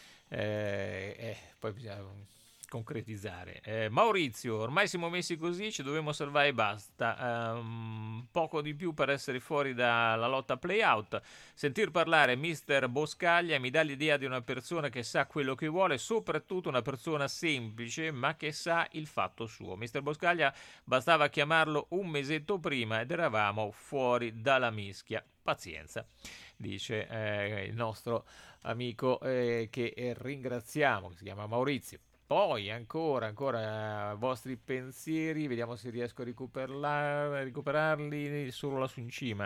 poi bisogna concretizzare. Maurizio, ormai siamo messi così, ci dobbiamo salvare e basta, poco di più per essere fuori dalla lotta play-out. Sentir parlare mister Boscaglia mi dà l'idea di una persona che sa quello che vuole, soprattutto una persona semplice ma che sa il fatto suo. Mister Boscaglia bastava chiamarlo un mesetto prima ed eravamo fuori dalla mischia. Pazienza, dice il nostro amico che ringraziamo, che si chiama Maurizio. Poi ancora vostri pensieri, vediamo se riesco a recuperarli solo lassù in cima.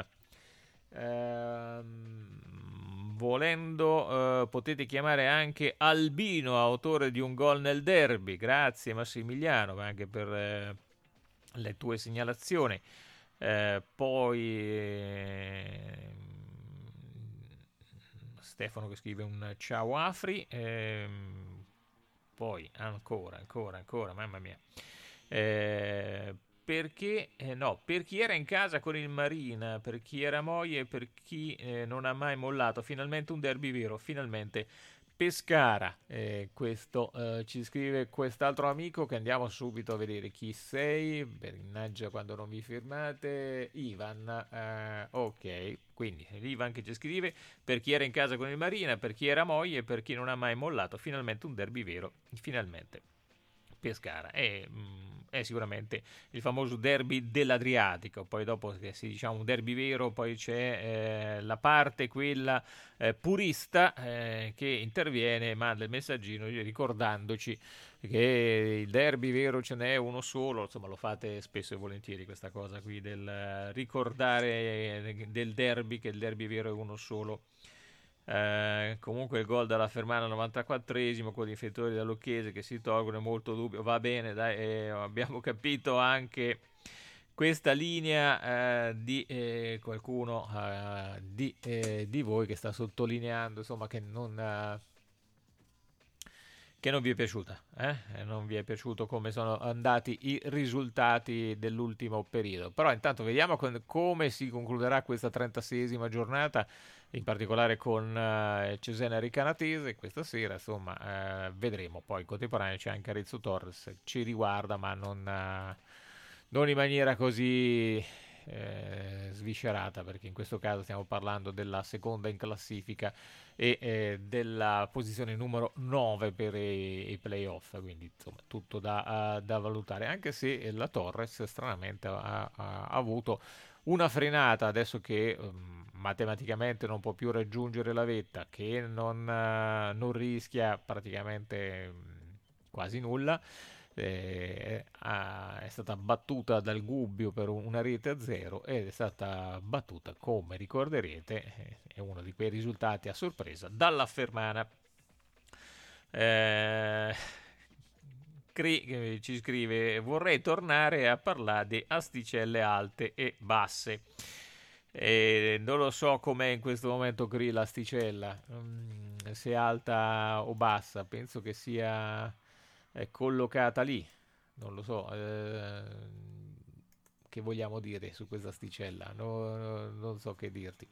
Volendo potete chiamare anche Albino, autore di un gol nel derby. Grazie Massimiliano anche per le tue segnalazioni. Poi Stefano che scrive un ciao Afri. Poi ancora, mamma mia. Perché no, per chi era in casa con il Marina, per chi era moglie e per chi non ha mai mollato, finalmente un derby vero, finalmente Pescara. Questo ci scrive quest'altro amico che andiamo subito a vedere chi sei, mannaggia quando non vi firmate. Ivan, ok, quindi Ivan che ci scrive: per chi era in casa con il Marina, per chi era moglie e per chi non ha mai mollato, finalmente un derby vero, finalmente Pescara. È sicuramente il famoso derby dell'Adriatico. Poi dopo che si diciamo un derby vero, poi c'è la parte quella purista che interviene, manda il messaggino ricordandoci che il derby vero ce n'è uno solo. Insomma, lo fate spesso e volentieri questa cosa qui del ricordare del derby, che il derby vero è uno solo. Comunque il gol dalla Fermana al 94esimo con gli difensori da Lucchese che si tolgono è molto dubbio. Va bene, dai, abbiamo capito anche questa linea di qualcuno di voi che sta sottolineando insomma che non vi è piaciuta, non vi è piaciuto come sono andati i risultati dell'ultimo periodo. Però intanto vediamo come si concluderà questa 36esima giornata, in particolare con Cesena Ricanatese questa sera. Insomma, vedremo. Poi in contemporanea c'è anche Arezzo Torres, ci riguarda ma non in maniera così sviscerata, perché in questo caso stiamo parlando della seconda in classifica e della posizione numero 9 per i playoff, quindi insomma tutto da valutare, anche se la Torres stranamente ha avuto una frenata adesso che matematicamente non può più raggiungere la vetta, che non rischia praticamente quasi nulla. È stata battuta dal Gubbio per una rete a 0 ed è stata battuta, come ricorderete, è uno di quei risultati a sorpresa, dalla Fermana. Ci scrive: vorrei tornare a parlare di asticelle alte e basse. Non lo so com'è in questo momento Cri l'asticella, se è alta o bassa, penso che sia collocata lì, non lo so, che vogliamo dire su questa asticella, non so che dirti.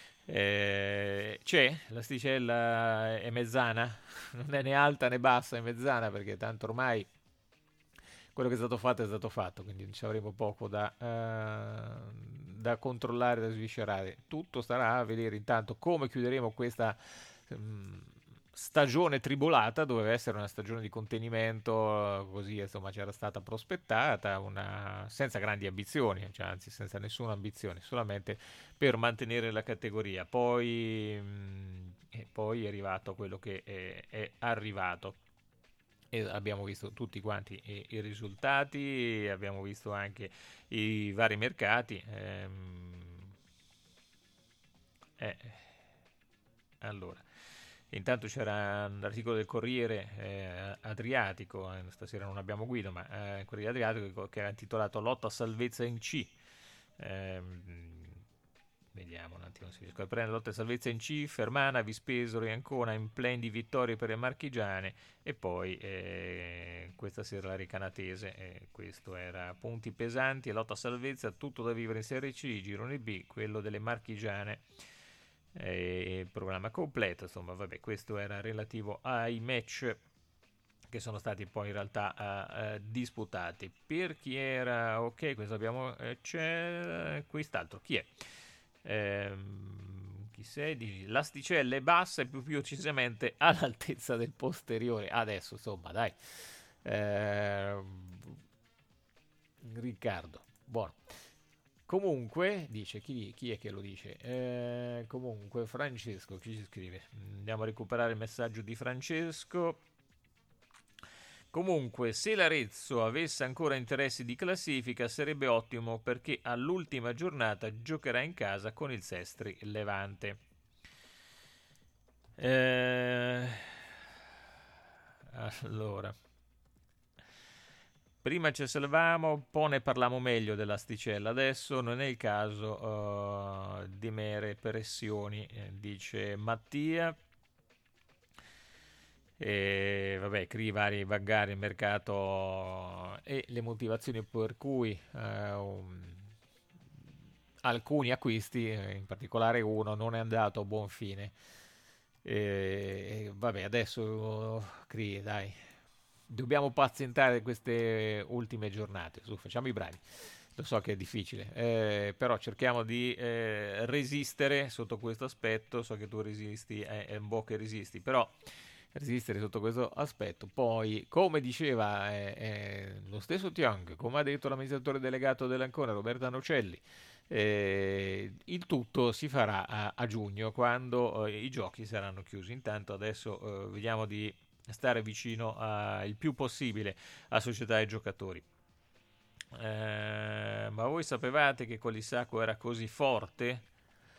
C'è l'asticella, è mezzana, non è né alta né bassa, è mezzana, perché tanto ormai quello che è stato fatto, quindi ci avremo poco da controllare, da sviscerare. Tutto starà a vedere intanto come chiuderemo questa stagione tribolata. Doveva essere una stagione di contenimento, così insomma c'era stata prospettata, senza grandi ambizioni, cioè, anzi senza nessuna ambizione, solamente per mantenere la categoria. Poi è arrivato quello che è arrivato. E abbiamo visto tutti quanti i risultati, abbiamo visto anche i vari mercati. Allora, intanto c'era un articolo del Corriere Adriatico, stasera non abbiamo Guido, ma il Corriere Adriatico, che era intitolato Lotta a salvezza in C. Vediamo un attimo se riesco a prendere. Lotta e salvezza in C, Fermana, Vispesaro e Ancona in play di vittorie per le marchigiane, e poi questa sera la Recanatese, questo era punti pesanti e lotta a salvezza, tutto da vivere in Serie C, girone B, quello delle marchigiane, il programma completo, insomma vabbè, questo era relativo ai match che sono stati poi in realtà disputati. Per chi era ok, questo abbiamo, c'è quest'altro, chi è? Chi sei? L'asticella è bassa e più precisamente all'altezza del posteriore. Adesso insomma dai, Riccardo, buono. Comunque dice, chi è che lo dice? Comunque Francesco, chi ci scrive? Andiamo a recuperare il messaggio di Francesco. Comunque, se l'Arezzo avesse ancora interessi di classifica sarebbe ottimo, perché all'ultima giornata giocherà in casa con il Sestri Levante. Allora, prima ci salvamo, poi ne parliamo meglio dell'asticella. Adesso non è il caso di mere pressioni, dice Mattia. E vabbè, Cri vari vagare il mercato e le motivazioni per cui alcuni acquisti, in particolare uno, non è andato a buon fine. Vabbè, adesso Cri, dai, dobbiamo pazientare queste ultime giornate, su, facciamo i bravi. Lo so che è difficile, però cerchiamo di resistere sotto questo aspetto. So che tu resisti, è un po' che resisti, però resistere sotto questo aspetto. Poi, come diceva lo stesso Tiang, come ha detto l'amministratore delegato dell'Ancona Roberta Nocelli, il tutto si farà a giugno, quando i giochi saranno chiusi. Intanto adesso vediamo di stare vicino il più possibile a società e giocatori. Ma voi sapevate che Colisacco era così forte?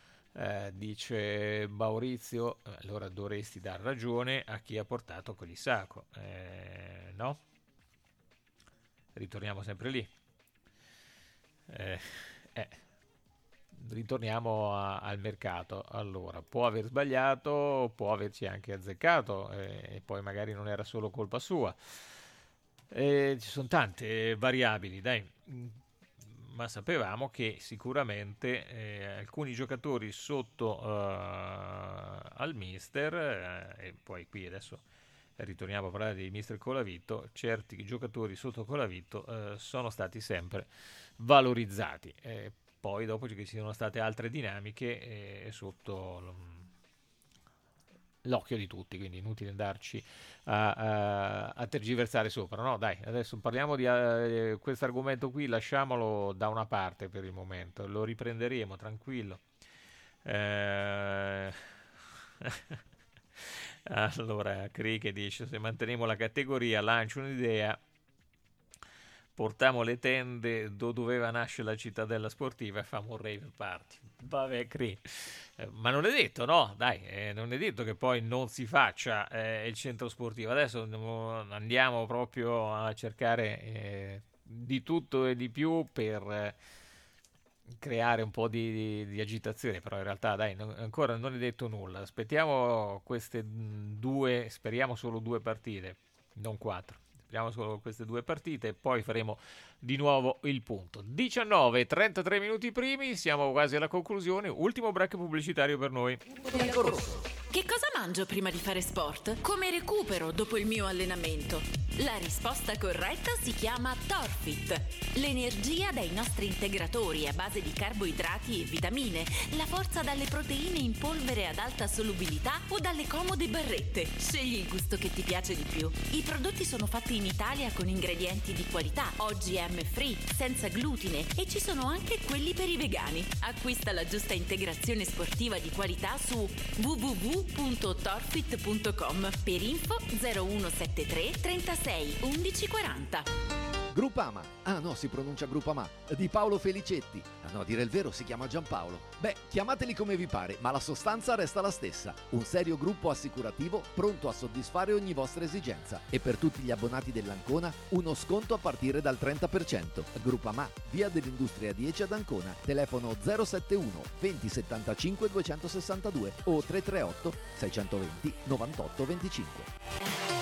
Dice Maurizio, allora dovresti dar ragione a chi ha portato Colisacco, no? Ritorniamo sempre lì. Ritorniamo al mercato. Allora, può aver sbagliato, può averci anche azzeccato, e poi magari non era solo colpa sua. Ci sono tante variabili, dai. Ma sapevamo che sicuramente alcuni giocatori sotto al mister, e poi qui adesso ritorniamo a parlare di mister Colavito, certi giocatori sotto Colavito sono stati sempre valorizzati. poi dopo che ci sono state altre dinamiche sotto l'occhio di tutti, quindi inutile andarci a tergiversare sopra, no? Dai, adesso parliamo di questo argomento qui, lasciamolo da una parte per il momento, lo riprenderemo tranquillo. Allora, Criche dice: se manteniamo la categoria, lancio un'idea, portiamo le tende dove doveva nascere la cittadella sportiva e famo un rave party. Vabbè, ma non è detto, no? Dai, non è detto che poi non si faccia il centro sportivo. Adesso andiamo proprio a cercare di tutto e di più per creare un po' di agitazione, però in realtà dai, ancora non è detto nulla. Aspettiamo queste due, speriamo solo 2 partite, non 4. Speriamo solo queste 2 partite e poi faremo di nuovo il punto. 19:33 minuti primi, siamo quasi alla conclusione. Ultimo break pubblicitario per noi. Che cosa mangio prima di fare sport? Come recupero dopo il mio allenamento? La risposta corretta si chiama Torfit. L'energia dai nostri integratori a base di carboidrati e vitamine, la forza dalle proteine in polvere ad alta solubilità o dalle comode barrette. Scegli il gusto che ti piace di più. I prodotti sono fatti in Italia con ingredienti di qualità, OGM free, senza glutine e ci sono anche quelli per i vegani. Acquista la giusta integrazione sportiva di qualità su www.torfit.com. Per info 0173 36 11 40. Gruppama, si pronuncia Gruppama, di Paolo Felicetti. A dire il vero si chiama Giampaolo. Beh, chiamateli come vi pare, ma la sostanza resta la stessa. Un serio gruppo assicurativo pronto a soddisfare ogni vostra esigenza. E per tutti gli abbonati dell'Ancona, uno sconto a partire dal 30%. Gruppama, via dell'Industria 10 ad Ancona. Telefono 071 20 75 262 o 338 620 98 25.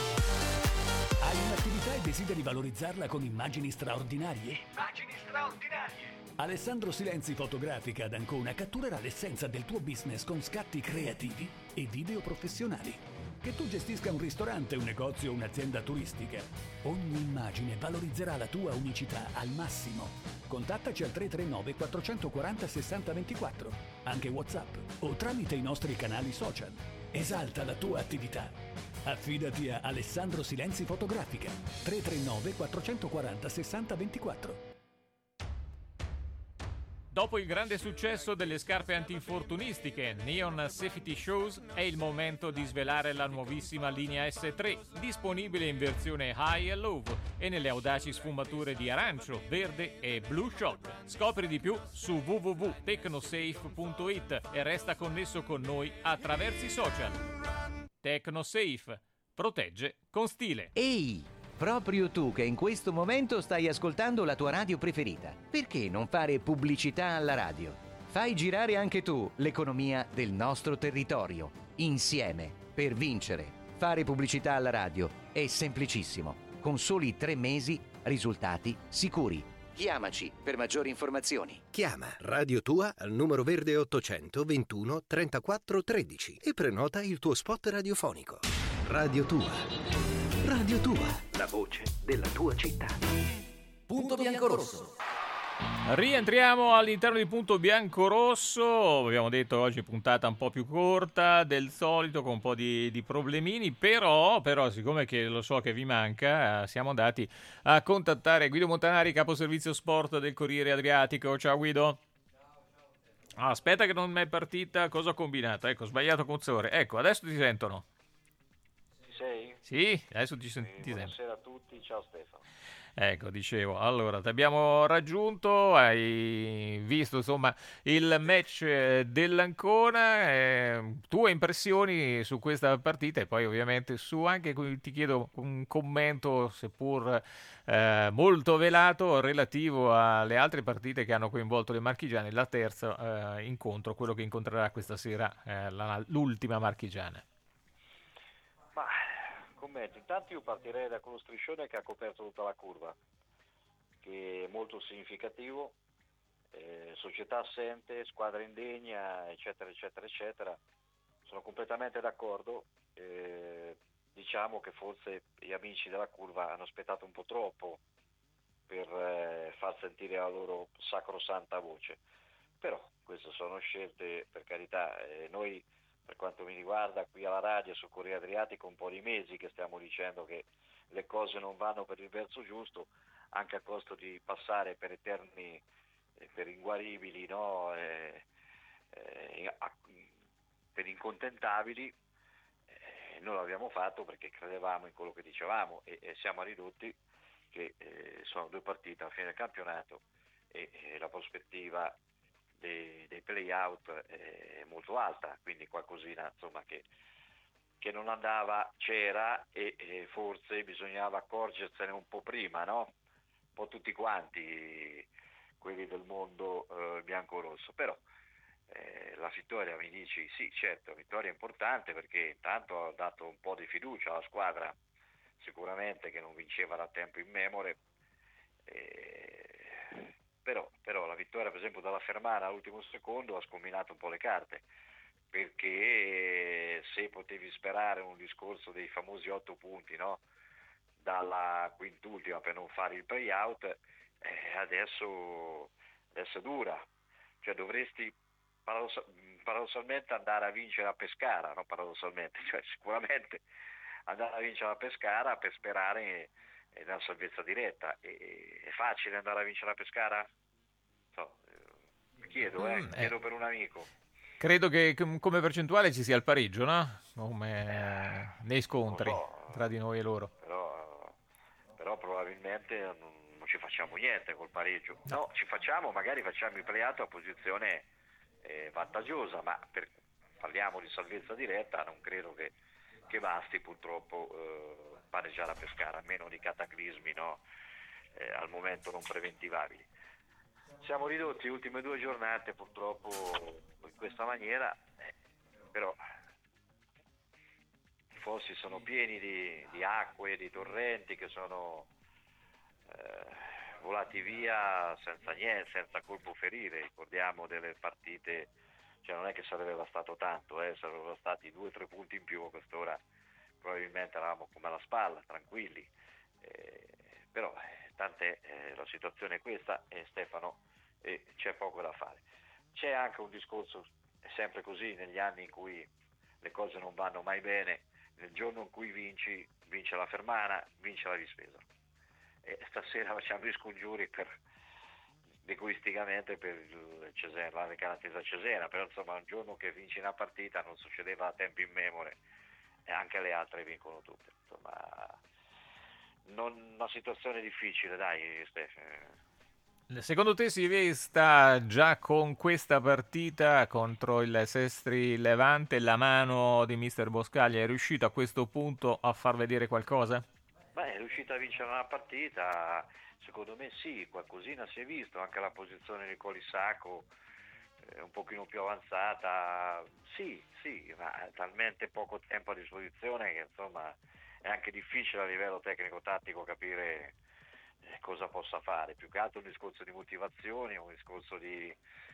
Hai un'attività e desideri valorizzarla con immagini straordinarie? Immagini straordinarie! Alessandro Silenzi Fotografica ad Ancona catturerà l'essenza del tuo business con scatti creativi e video professionali. Che tu gestisca un ristorante, un negozio o un'azienda turistica, ogni immagine valorizzerà la tua unicità al massimo. Contattaci al 339 440 60 24, anche WhatsApp o tramite i nostri canali social. Esalta la tua attività. Affidati a Alessandro Silenzi Fotografica 339 440 60 24. Dopo il grande successo delle scarpe antinfortunistiche Neon Safety Shoes, è il momento di svelare la nuovissima linea S3, disponibile in versione high e low e nelle audaci sfumature di arancio, verde e blue shock. Scopri di più su www.tecnosafe.it e resta connesso con noi attraverso i social. Tecnosafe. Protegge con stile. Ehi, proprio tu che in questo momento stai ascoltando la tua radio preferita. Perché non fare pubblicità alla radio? Fai girare anche tu l'economia del nostro territorio. Insieme, per vincere. Fare pubblicità alla radio è semplicissimo. Con soli 3 mesi, risultati sicuri. Chiamaci per maggiori informazioni. Chiama Radio Tua al numero verde 800 21 34 13 e prenota il tuo spot radiofonico. Radio Tua. Radio Tua. La voce della tua città. Punto biancorosso. Rientriamo all'interno di Punto Biancorosso. Abbiamo detto oggi puntata un po' più corta del solito, con un po' di problemini, però siccome che lo so che vi manca, siamo andati a contattare Guido Montanari, capo servizio sport del Corriere Adriatico. Ciao Guido. Aspetta che non è partita, cosa ho combinato? Ecco, ho sbagliato cursore. Ecco, adesso ti sentono. Ci sei? Sì, adesso ti sento. Buonasera a tutti, ciao Stefano. Ecco, dicevo, allora, ti abbiamo raggiunto, hai visto insomma il match dell'Ancona, tue impressioni su questa partita e poi ovviamente su anche, ti chiedo un commento, seppur molto velato, relativo alle altre partite che hanno coinvolto le marchigiane, la terza incontro, quello che incontrerà questa sera l'ultima marchigiana. Ma commenti, intanto io partirei da quello striscione che ha coperto tutta la curva, che è molto significativo, società assente, squadra indegna, eccetera eccetera eccetera. Sono completamente d'accordo, diciamo che forse gli amici della curva hanno aspettato un po' troppo per far sentire la loro sacrosanta voce. Però queste sono scelte, per carità. Noi, per quanto mi riguarda, qui alla radio su Corriere Adriatico un po' di mesi che stiamo dicendo che le cose non vanno per il verso giusto, anche a costo di passare per eterni, per inguaribili, no? Per incontentabili. Noi l'abbiamo fatto perché credevamo in quello che dicevamo e siamo ridotti che sono 2 partite alla fine del campionato e la prospettiva dei play-out è molto alta, quindi qualcosina insomma che non andava c'era e forse bisognava accorgersene un po' prima, no? Un po' tutti quanti quelli del mondo bianco-rosso, però la vittoria, mi dici, sì, certo, vittoria importante perché intanto ha dato un po' di fiducia alla squadra, sicuramente che non vinceva da tempo immemore, però la vittoria per esempio dalla Fermana all'ultimo secondo ha scombinato un po' le carte, perché se potevi sperare un discorso dei famosi 8 punti, no? Dalla quintultima per non fare il play-out, adesso è dura, cioè dovresti paradossalmente andare a vincere a Pescara, no? Paradossalmente, cioè sicuramente andare a vincere a Pescara per sperare nella salvezza diretta. È facile andare a vincere a Pescara? Chiedo per un amico. Credo che come percentuale ci sia il pareggio, no? Come nei scontri tra di noi e loro. Però probabilmente non ci facciamo niente col pareggio. No, magari facciamo il play-out a posizione vantaggiosa, ma parliamo di salvezza diretta, non credo che basti purtroppo pareggiare a Pescara, a meno di cataclismi, no? Al momento non preventivabili. Siamo ridotti le ultime 2 giornate purtroppo in questa maniera, però i fossi sono pieni di acque, di torrenti che sono volati via senza colpo ferire. Ricordiamo delle partite, cioè non è che sarebbe bastato tanto, sarebbero stati 2 o 3 punti in più a quest'ora, probabilmente eravamo come alla spalla, tranquilli, però tant'è, la situazione è questa, Stefano, e c'è poco da fare. C'è anche un discorso, è sempre così negli anni in cui le cose non vanno mai bene, nel giorno in cui vince la Fermana, vince la Vispesa. E stasera facciamo gli scongiuri egoisticamente per il Cesena, la Canatesa Cesena, però insomma un giorno che vinci una partita non succedeva da tempo immemore e anche le altre vincono tutte. Insomma, una situazione difficile, dai Stefano. Secondo te si sta già con questa partita contro il Sestri Levante la mano di mister Boscaglia? È riuscito a questo punto a far vedere qualcosa? Beh, è riuscito a vincere una partita, secondo me sì, qualcosina si è visto, anche la posizione di Colisacco un pochino più avanzata, sì, ma talmente poco tempo a disposizione che insomma è anche difficile a livello tecnico-tattico capire cosa possa fare. Più che altro un discorso di motivazione, un discorso di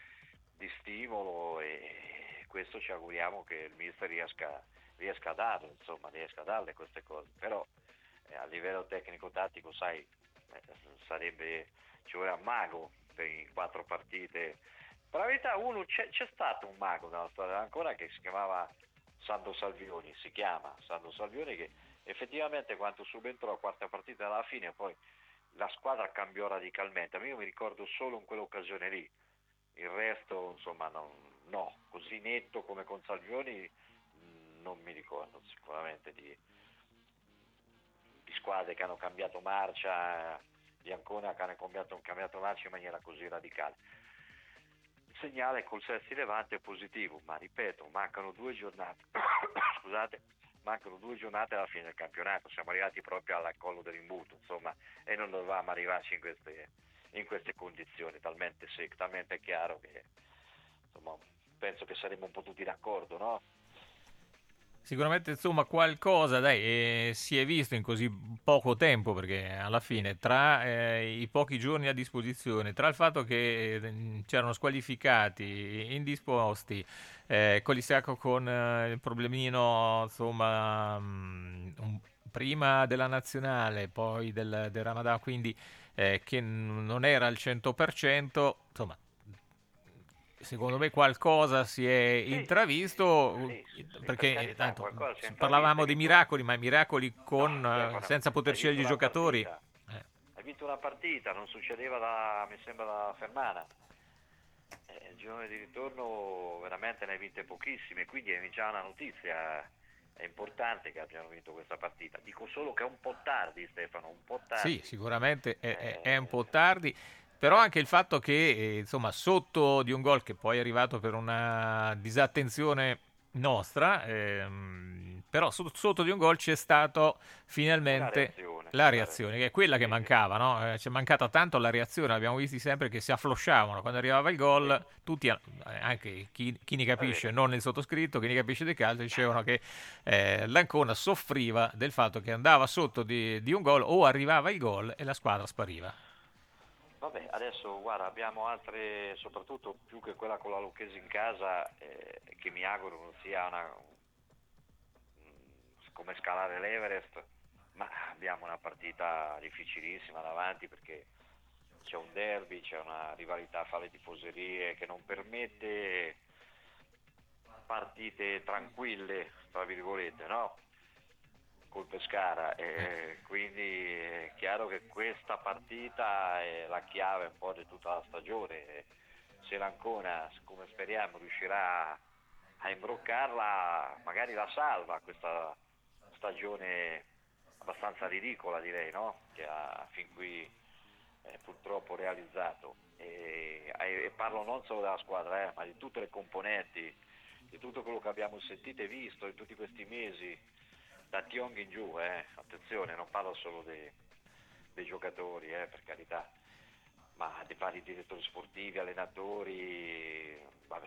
stimolo, e questo ci auguriamo che il mister riesca a darle, insomma, riesca a darle queste cose. Però a livello tecnico-tattico, sai, ci vuole un mago per 4 partite. Per la verità c'è stato un mago nella storia ancora che si chiamava Sandro Salvioni, che effettivamente quando subentrò a 4ª partita alla fine poi la squadra cambiò radicalmente. Io mi ricordo solo in quell'occasione lì, il resto insomma no, così netto come con Salvioni non mi ricordo sicuramente di squadre che hanno cambiato marcia, di Ancona che hanno cambiato marcia in maniera così radicale. Il segnale col Sestri Levante è positivo, ma ripeto, mancano 2 giornate scusate, mancano 2 giornate alla fine del campionato, siamo arrivati proprio al collo dell'imbuto, insomma, e non dovevamo arrivarci in queste condizioni, talmente chiaro che insomma penso che saremmo un po' tutti d'accordo, no? Sicuramente insomma qualcosa si è visto in così poco tempo, perché alla fine tra i pochi giorni a disposizione, tra il fatto che c'erano squalificati, indisposti, Colisacco con il problemino insomma prima della nazionale, poi del Ramadan, quindi che non era al 100%, insomma, secondo me qualcosa si è intravisto, perché tanto parlavamo di miracoli, ma miracoli senza poter scegliere i giocatori. Hai vinto una partita, non succedeva mi sembra da Fermana. Il girone di ritorno veramente ne hai vinte pochissime, quindi è già una notizia. È importante che abbiano vinto questa partita. Dico solo che è un po' tardi, Stefano, un po' tardi. Sì, sicuramente è un po' tardi, però anche il fatto che insomma sotto di un gol che poi è arrivato per una disattenzione nostra, però sotto di un gol c'è stato finalmente la reazione, che è quella che mancava, no? C'è mancata tanto la reazione, abbiamo visti sempre che si afflosciavano quando arrivava il gol, tutti, anche chi ne capisce, non il sottoscritto, chi ne capisce di calcio, dicevano che l'Ancona soffriva del fatto che andava sotto di un gol o arrivava il gol e la squadra spariva. Vabbè, adesso guarda, abbiamo altre, soprattutto più che quella con la Lucchese in casa, che mi auguro non sia come scalare l'Everest, ma abbiamo una partita difficilissima davanti, perché c'è un derby, c'è una rivalità fra le tifoserie che non permette partite tranquille, tra virgolette, no? Col Pescara, quindi è chiaro che questa partita è la chiave un po' di tutta la stagione. Se l'Ancona, come speriamo, riuscirà a imbroccarla, magari la salva questa stagione abbastanza ridicola, direi, no? Che ha fin qui purtroppo realizzato, e parlo non solo della squadra, ma di tutte le componenti, di tutto quello che abbiamo sentito e visto in tutti questi mesi da Tiong in giù, attenzione, non parlo solo dei giocatori, per carità, ma di vari direttori sportivi, allenatori, vabbè.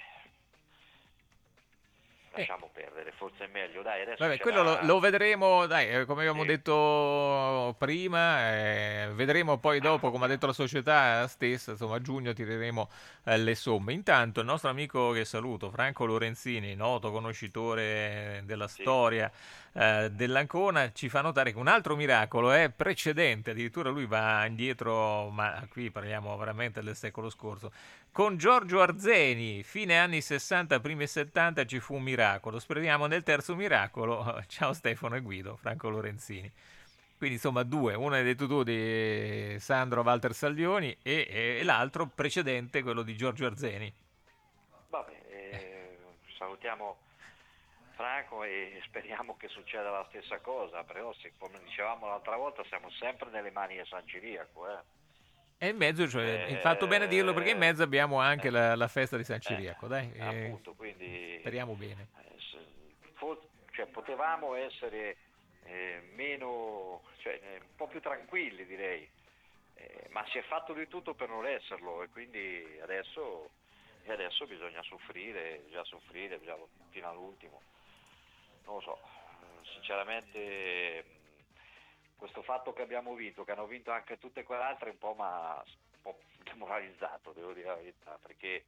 Lasciamo perdere, forse è meglio, dai, adesso vabbè, quello lo vedremo, dai, come abbiamo detto prima, vedremo poi dopo, come ha detto la società stessa, insomma a giugno tireremo le somme. Intanto il nostro amico che saluto, Franco Lorenzini, noto conoscitore della storia dell'Ancona, ci fa notare che un altro miracolo è precedente, addirittura lui va indietro, ma qui parliamo veramente del secolo scorso. Con Giorgio Arzeni, fine anni 60, primi 70, ci fu un miracolo. Speriamo nel terzo miracolo. Ciao Stefano e Guido, Franco Lorenzini. Quindi insomma due, uno è detto tu di Sandro Walter Saglioni e l'altro precedente, quello di Giorgio Arzeni. Vabbè, salutiamo Franco e speriamo che succeda la stessa cosa, però come dicevamo l'altra volta siamo sempre nelle mani di San Ciriaco, E in mezzo, cioè, fatto bene a dirlo, perché in mezzo abbiamo anche la festa di San Ciriaco, dai. Appunto, quindi speriamo bene. Potevamo essere meno, un po' più tranquilli, direi, ma si è fatto di tutto per non esserlo, e quindi adesso bisogna soffrire fino all'ultimo. Non lo so, sinceramente questo fatto che abbiamo vinto, che hanno vinto anche tutte quelle altre, un po' demoralizzato, devo dire la verità, perché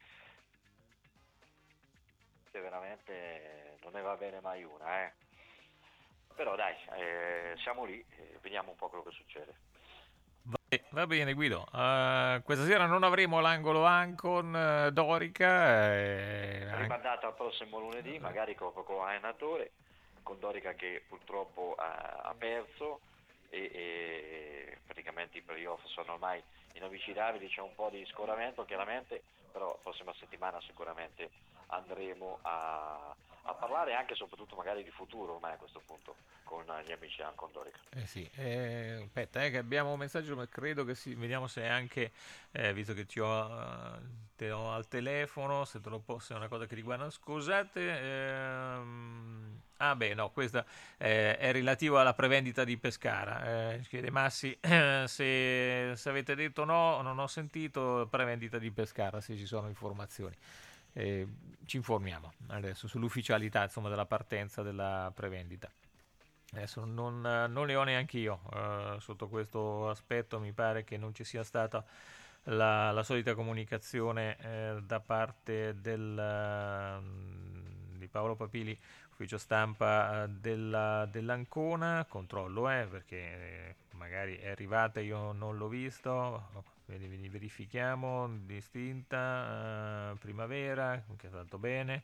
veramente non ne va bene mai una, Però dai, siamo lì, vediamo un po' quello che succede. Va bene Guido, questa sera non avremo l'angolo Ancon Dorica. Rimandato al prossimo lunedì, magari con l'allenatore, con Dorica che purtroppo ha perso, e praticamente i playoff sono ormai inavvicinabili, c'è un po' di scoramento chiaramente, però la prossima settimana sicuramente andremo a parlare anche e soprattutto magari di futuro ormai a questo punto con gli amici Ancon Dorica. Aspetta, che abbiamo un messaggio, ma credo che sì, vediamo se anche, visto che te ho al telefono, se te lo posso, è una cosa che riguarda, scusate, questa è relativa alla prevendita di Pescara, chiede Massi se avete detto no, non ho sentito prevendita di Pescara, se ci sono informazioni. Ci informiamo adesso sull'ufficialità, insomma, della partenza della prevendita. Adesso non ne ho neanche io sotto questo aspetto, mi pare che non ci sia stata la solita comunicazione da parte di Paolo Papili, ufficio stampa dell'Ancona. Controllo perché magari è arrivata, io non l'ho visto. Verifichiamo. Distinta primavera, che è stato bene.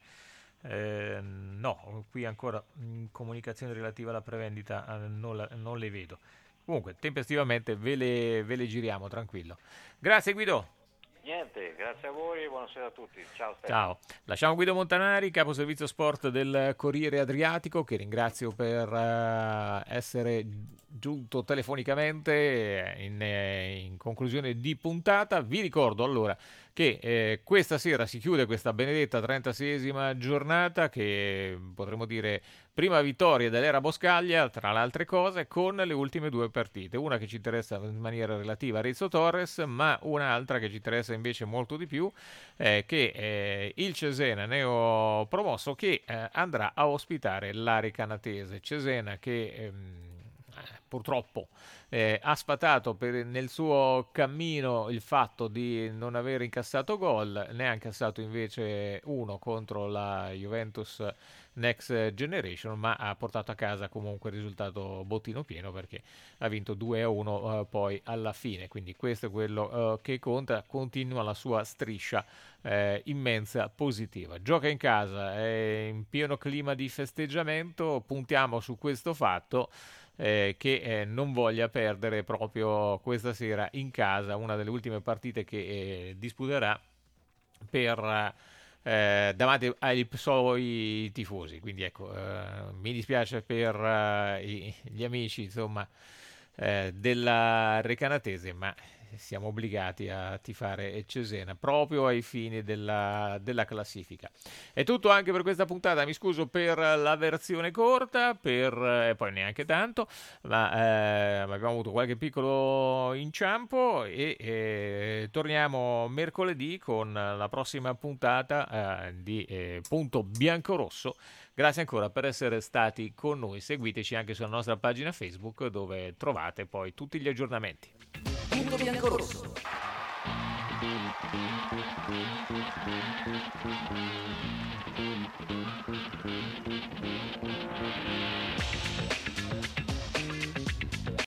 No, qui ancora comunicazioni relative alla prevendita non le vedo. Comunque tempestivamente ve le giriamo, tranquillo. Grazie Guido. Niente, grazie a voi e buonasera a tutti. Ciao Stefano. Ciao. Lasciamo Guido Montanari, capo servizio sport del Corriere Adriatico, che ringrazio per essere giunto telefonicamente in conclusione di puntata. Vi ricordo allora che questa sera si chiude questa benedetta 36esima giornata, che potremmo dire prima vittoria dell'era Boscaglia, tra le altre cose, con le ultime due partite. Una che ci interessa in maniera relativa a Rezzo Torres, ma un'altra che ci interessa invece molto di più, che il Cesena neopromosso, che andrà a ospitare l'Arecanatese. Cesena che purtroppo ha sfatato nel suo cammino il fatto di non aver incassato gol, ne ha incassato invece uno contro la Juventus Next Generation, ma ha portato a casa comunque il risultato bottino pieno, perché ha vinto 2-1 poi alla fine. Quindi questo è quello che conta. Continua la sua striscia immensa positiva, gioca in casa, è in pieno clima di festeggiamento. Puntiamo su questo fatto, che non voglia perdere proprio questa sera in casa, una delle ultime partite che disputerà per davanti ai suoi tifosi. Quindi ecco, mi dispiace per gli amici, insomma, della Recanatese, ma siamo obbligati a tifare Cesena proprio ai fini della classifica. È tutto anche per questa puntata. Mi scuso per la versione corta, poi neanche tanto, ma abbiamo avuto qualche piccolo inciampo e torniamo mercoledì con la prossima puntata di Punto Biancorosso. Grazie ancora per essere stati con noi. Seguiteci anche sulla nostra pagina Facebook, dove trovate poi tutti gli aggiornamenti. Punto Biancorosso.